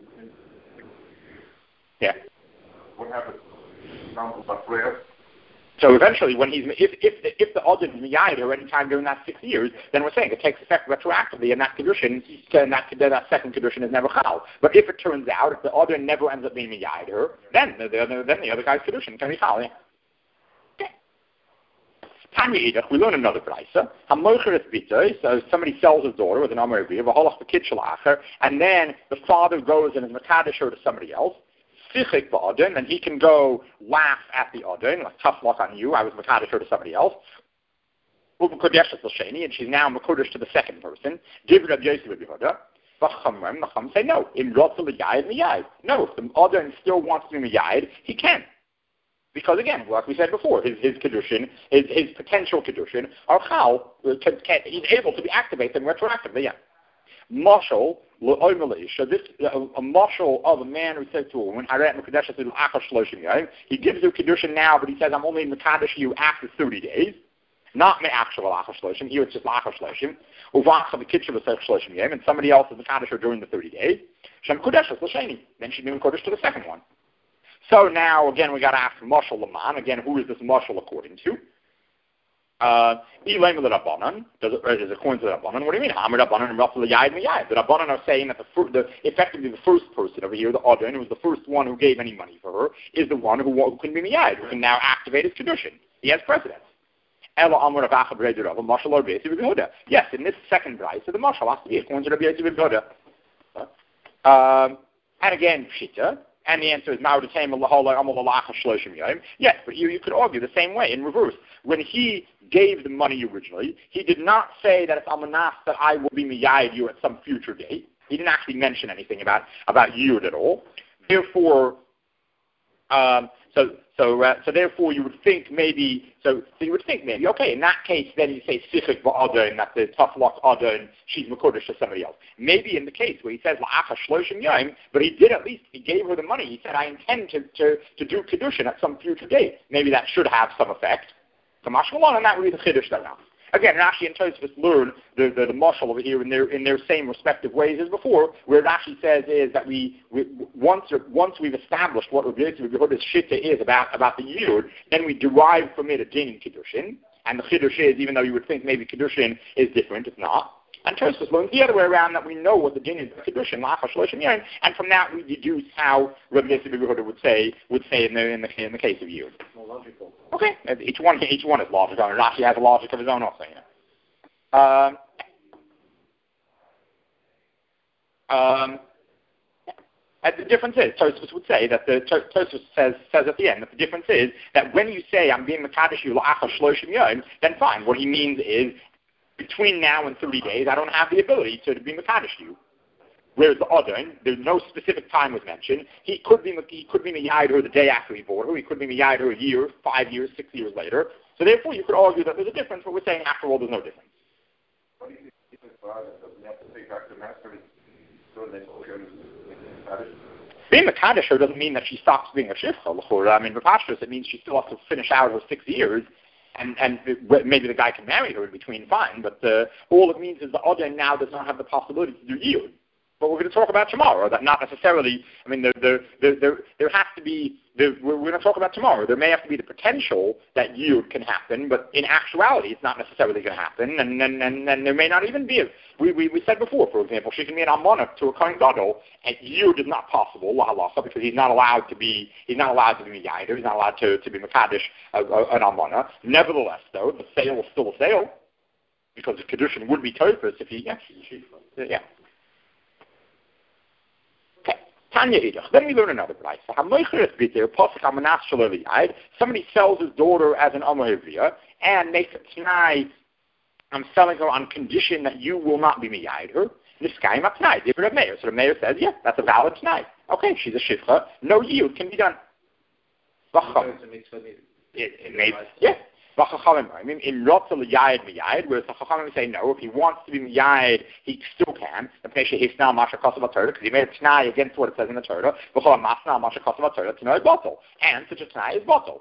Yeah. What happens? Example, Bafreya. So eventually, when if the Odin is miyayid her any time during that 6 years, then we're saying it takes effect retroactively, and that condition, that second condition is never chal. But if it turns out if the Odin never ends up being miyayid her, then the other guy's condition can be chal. Yeah. We learn another brayso. So somebody sells his daughter with an amar aviyah, and then the father goes and is mekadesh her to somebody else. Sichik ba'odin, and he can go laugh at the odin, like tough luck on you, I was mekadesh her to somebody else. And she's now mekadesh to the second person. Give Rabbi Yosef Yehuda. The Chum say no. No, if the odin still wants to be miyayid, he can. Because again, like we said before, his kedushin, his potential kedushin, are chal, he's able to be activated retroactively. Yeah. Mashal, this a mashal of a man who says to a woman, he gives you kedushin now, but he says, I'm only mekadesh you after 30 days. Not me actual achar shloshim. Here it's just achar shloshim. Uvach the kitchen of shloshim yom, and somebody else is mekadesh her during the 30 days. Shem kodesh l'sheni. Then she's doing kodesh to the second one. So now, again, we got to ask Mashal Laman. Again, who is this Mashal according to? Is it according to the Rabbanan? What do you mean? The Rabbanan are saying that effectively the first person over here, the Odin, who was the first one who gave any money for her, is the one who can be miyayid, who can now activate his kedushin. He has precedence. Yes, in this second brayso, so the Mashal has to be according to Rabbi Yosef and again, Pshita. And the answer is yes, but you could argue the same way in reverse. When he gave the money originally, he did not say that it's almanas that I will be miyayid you at some future date. He didn't actually mention anything about yud at all. Therefore, so therefore you would think maybe, okay, in that case, then you say sichik ba'adon, that the tough luck adon, she's mekudesh to somebody else. Maybe in the case where he says la'acha shloshim yom, but he gave her the money. He said, I intend to do kedushin at some future date. Maybe that should have some effect. So mashmalon, and that would be the chiddush now. Again, Rashi and Tosfos learn the mashal over here in their same respective ways as before, where Rashi says is that once we've established what Rabbi Yosef Yehuda's shitta is about the yud, then we derive from it a din in Kiddushin, and the Kiddush is, even though you would think maybe Kiddushin is different, it's not. And Tosfos learns the other way around, that we know what the din is of Kiddushin, la'achar shloshim yom, and from that we deduce how Rabbi Yosef Yehuda would say in the case of yud. More logical. Okay, each one is logical, and Rashi has a logic of his own also. And the difference is, Tosfos would say that Tosfos says at the end that the difference is that when you say I'm being mekadesh you la'achar shloshim yom, then fine. What he means is between now and 30 days, I don't have the ability to be mekadesh you. Whereas the Odin, there's no specific time was mentioned. He could be miyayid her the day after he bought her. He could be miyayid her a year, 5 years, 6 years later. So therefore, you could argue that there's a difference, but we're saying after all, there's no difference. What do you think the father doesn't have to take back the master? Being mekadesh her doesn't mean that she stops being a shifcha. I mean, b'pashtus, it means she still has to finish out her 6 years. And maybe the guy can marry her in between, fine. But all it means is the Odin now does not have the possibility to do yud. But we're going to talk about tomorrow. That not necessarily. I mean, there has to be. We're going to talk about tomorrow. There may have to be the potential that yud can happen, but in actuality, it's not necessarily going to happen. And there may not even be. We said before, for example, she can be an almana to a kohen gadol, and yud is not possible, la halacha, because he's not allowed to be miyayder. He's not allowed to be mekadesh an almana. Nevertheless, though, the sale is still a sale, because the kedushin would be tofus if he. Yeah. Tanya Idach. Then we learn another brayso. Somebody sells his daughter as an amar hivriya and makes a t'nai, I'm selling her on condition that you will not be miyayid her. This guy matnai, different mayor. So the mayor says, yeah, that's a valid t'nai. Okay, she's a shifcha. No yield can be done. It may, yeah. I mean, in Rotza l'yayid miyayid, whereas the Chachamim say no, if he wants to be miyayid, he still can. Because he made a t'nai against what it says in the Torah. And such a t'nai is bottle.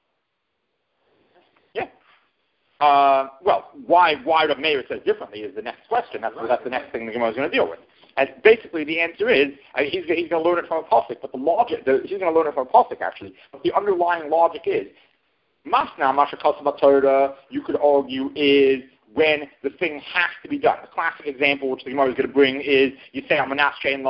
Yeah. Well, why the mayor says differently is the next question. That's the next thing the Gemara is going to deal with. And basically, the answer is he's going to learn it from a pasuk, but the logic he's going to learn it from a pasuk actually. But the underlying logic is Masna Mashakasa Torah, you could argue, is when the thing has to be done. The classic example which the Gemara is going to bring is you say, I'm not going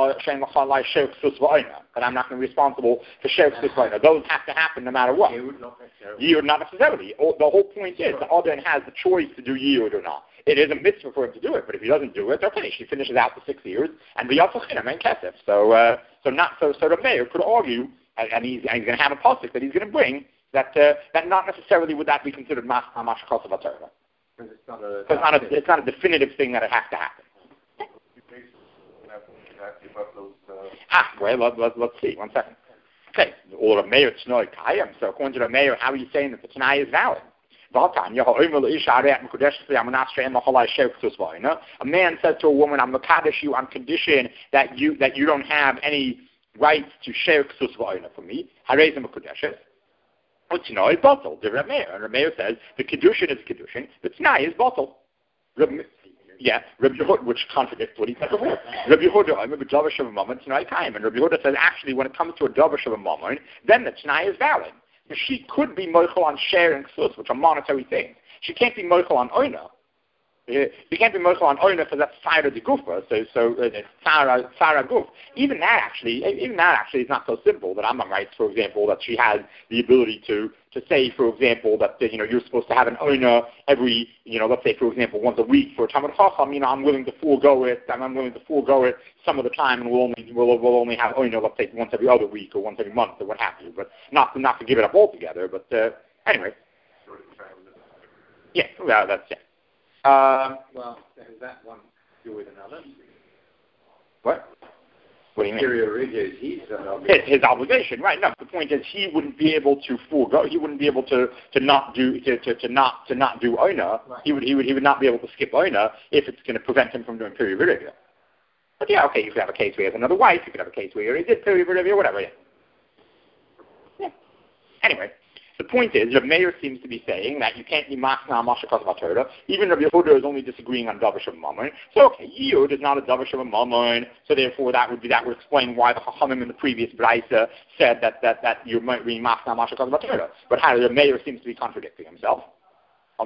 to be responsible for Sheikh Susvaina. Those have to happen no matter what. Yiyud not necessarily. The whole point is the Adon has the choice to do Yiyud or not. It is a mitzvah for him to do it, but if he doesn't do it, they're finished. He finishes out the 6 years, and the Yatzachim and Kesef. So the mayor could argue, and he's going to have a pasuk that he's going to bring that not necessarily would that be considered Masna Mashakasa Torah. It's not a definitive thing that it has to happen. Let's see. 1 second. Okay, or a mayor Tnoi Kayam. So according to the mayor, how are you saying that the Tanai is valid? A man says to a woman, I'm Makadesh you on condition that you don't have any rights to share Ksus V'oina for me. Harei Ze Mekudeshes. Tnai is bottle. The Rameir. And Rameir says the Kedushin is Kedushin, the Tnai is bottle. Rabbi Yehuda, which contradicts what he said before. Rabbi Yehuda, I'm a Davar Shavah Mammon, Tnai Kaim. And Rabbi Yehuda says, actually, when it comes to a Davar Shavah Mammon, then the Tnai is valid. So she could be mochel on sharing Ksus, which are monetary things. She can't be mochel on Oina. You can't be mochel on Oina because that's Tzara de Gufa, so Tzara Guf. Even that actually is not so simple. That Rambam writes, for example, that she has the ability to say, for example, that you're supposed to have an Oina every, let's say, for example, once a week for a Talmud Chacham. I'm willing to forego it. I'm willing to forego it some of the time, and we'll only have Oina, let's say, once every other week or once every month or what have you. But not to give it up altogether. But anyway, yeah, well, that's it. Well, has that one to do with another? What? What do you mean? His obligation, right? No, the point is he wouldn't be able to forego. He wouldn't be able to not do Oina. Right. He would not be able to skip Oina if it's going to prevent him from doing Peri-Virivia. But yeah, okay, you could have a case where he has another wife. You could have a case where he did Peri-Virivia, whatever. Yeah. Anyway. The point is, the mayor seems to be saying that you can't be Masna Mashakasa Torah. Even Rabbi Yehuda is only disagreeing on Davar Shavah Mammon. So, okay, Yiyud is not a Davar Shavah Mammon, so therefore that would explain why the Chachamim in the previous Braisa said that you might be Masna Mashakasa Torah. But how the mayor seems to be contradicting himself. The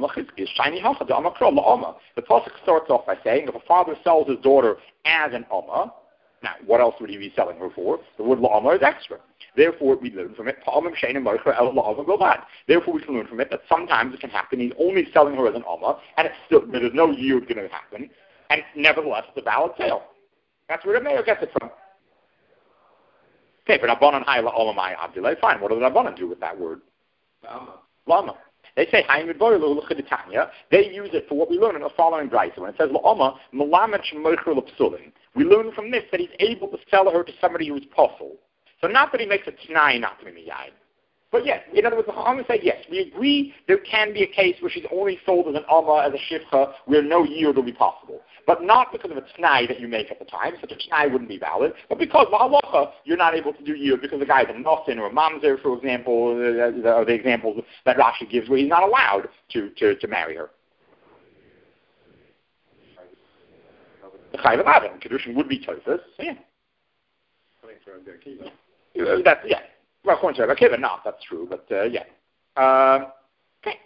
pasuk starts off by saying if a father sells his daughter as an Amma, now what else would he be selling her for? The word La'ama is extra. Therefore, we learn from it. Therefore, we can learn from it that sometimes it can happen. He's only selling her as an Amma, and there's no yield going to happen, and nevertheless, it's a valid sale. That's where the mayor gets it from. Okay, but Rabbanan Hayla Olamai Abdullah. Fine. What does Rabbanan do with that word? Lama. They say they use it for what we learn in the following brayso. When it says La'ama, we learn from this that he's able to sell her to somebody who's possible. So not that he makes a t'nai not to be miyai. But yes, in other words, the Chachamim say, yes, we agree there can be a case where she's only sold as an Amma, as a Shivcha, where no yield will be possible. But not because of a t'nai that you make at the time, such a t'nai wouldn't be valid, but because Lahalacha, you're not able to do yield because the guy's a Nosin or a Mamzer, for example, are the examples that Rashi gives where he's not allowed to marry her. The Chayv of Adam, Kedushin would be Tosfos, yeah. That's, yeah. Well, according to Rabbi Akiva, not. That's true, but yeah. Okay.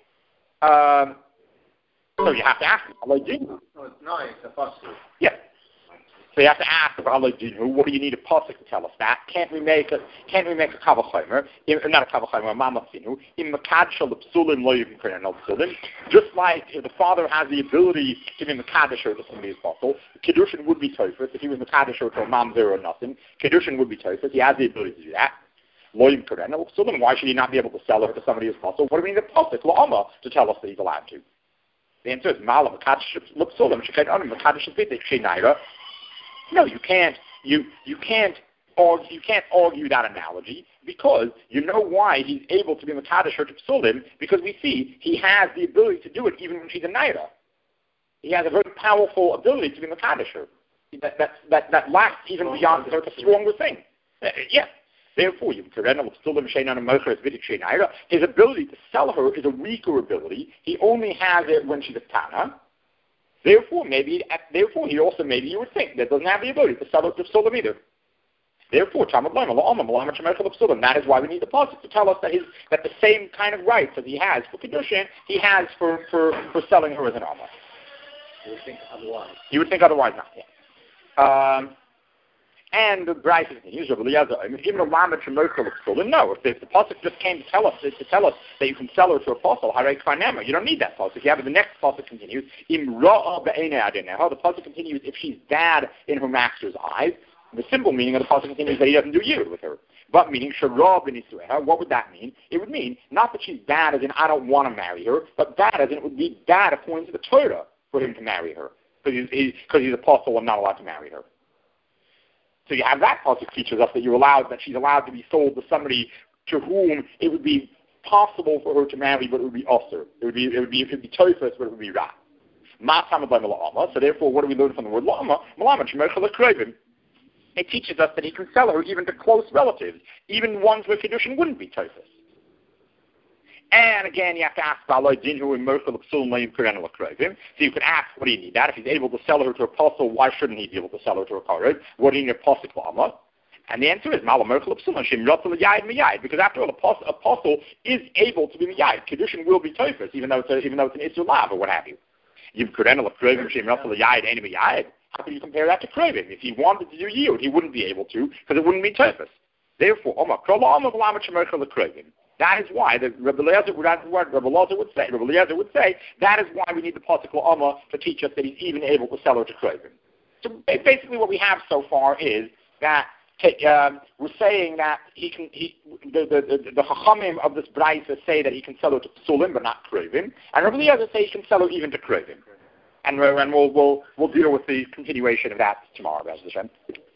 So you have to ask him. No, it's not. It's a pasuk. Yeah. So you have to ask what do you need a pasuk to tell us that? Can't we make a kavachomer? Not a kavachomer, a mamatzinu. In mekadesh l'psulim lo yivim no psulim. Just like if the father has the ability to be mekadesh to somebody as possible, Kedushin would be Tosfos. If he was mekadesh to a mamzer or nothing, Kedushin would be Tosfos. He has the ability to do that. Lo yivim no psulim. Why should he not be able to sell her to somebody as possible? What do we need a pasuk la'ama to tell us that he's allowed to? The answer is mala mekadesh l'psulim shekhed anu mekadesh l'pitek shenaira. No, you can't. You can't argue that analogy because you know why he's able to be mekadesh her to psulim, because we see he has the ability to do it even when she's a naira. He has a very powerful ability to be mekadesh her. That lasts even beyond the stronger thing. Yes. Therefore, his ability to sell her is a weaker ability. He only has it when she's a tana. Therefore, he also you would think that doesn't have the ability to sell it to psulim either. Therefore, that is why we need the pasuk to tell us that the same kind of rights that he has for kedushin, he has for selling her as an alma. You would think otherwise. You would think otherwise, not. Yeah. And the Brisa continues, Rabbi Eliezer, even a lamed shemochel l'psulin. No, if the pasuk just came to tell us that you can sell her to a apostle, harei kvanema, you don't need that pasuk. Yeah, but the next pasuk continues, im ra'a be'enei adeneha. The pasuk continues, if she's bad in her master's eyes. The simple meaning of the pasuk continues that he doesn't do yud with her. But meaning shara b'nisueha, what would that mean? It would mean not that she's bad as in I don't want to marry her, but bad as in it would be bad according to the Torah for him to marry her because he's apostle and not allowed to marry her. So you have that pasuk teaches us that she's allowed to be sold to somebody to whom it would be possible for her to marry, but it would be usher. It would be tophus, but it would be ra. So therefore, what do we learn from the word lama? It teaches us that he can sell her even to close relatives, even ones where kedushin wouldn't be tophus. And again, you have to ask, so you could ask, what do you need that? If he's able to sell her to a apostle, why shouldn't he be able to sell her to a kohen? What do you need a pasuk lama? And the answer is, because after all, apostle is able to be miyayid. Kedushin will be tophus, even though it's an issur lav or what have you. How can you compare that to Krovim? If he wanted to do yield, he wouldn't be able to, because it wouldn't be tophus. Therefore, that is why Rabbi Eliezer would say, that is why we need the pasuk la'ama to teach us that he's even able to sell her to Krovim. So basically what we have so far is that we're saying that the Chachamim of this Brisa say that he can sell her to Psulim, but not Krovim, and Rabbi Eliezer says he can sell her even to Krovim. And we'll deal with the continuation of that tomorrow, Be'ez Hashem.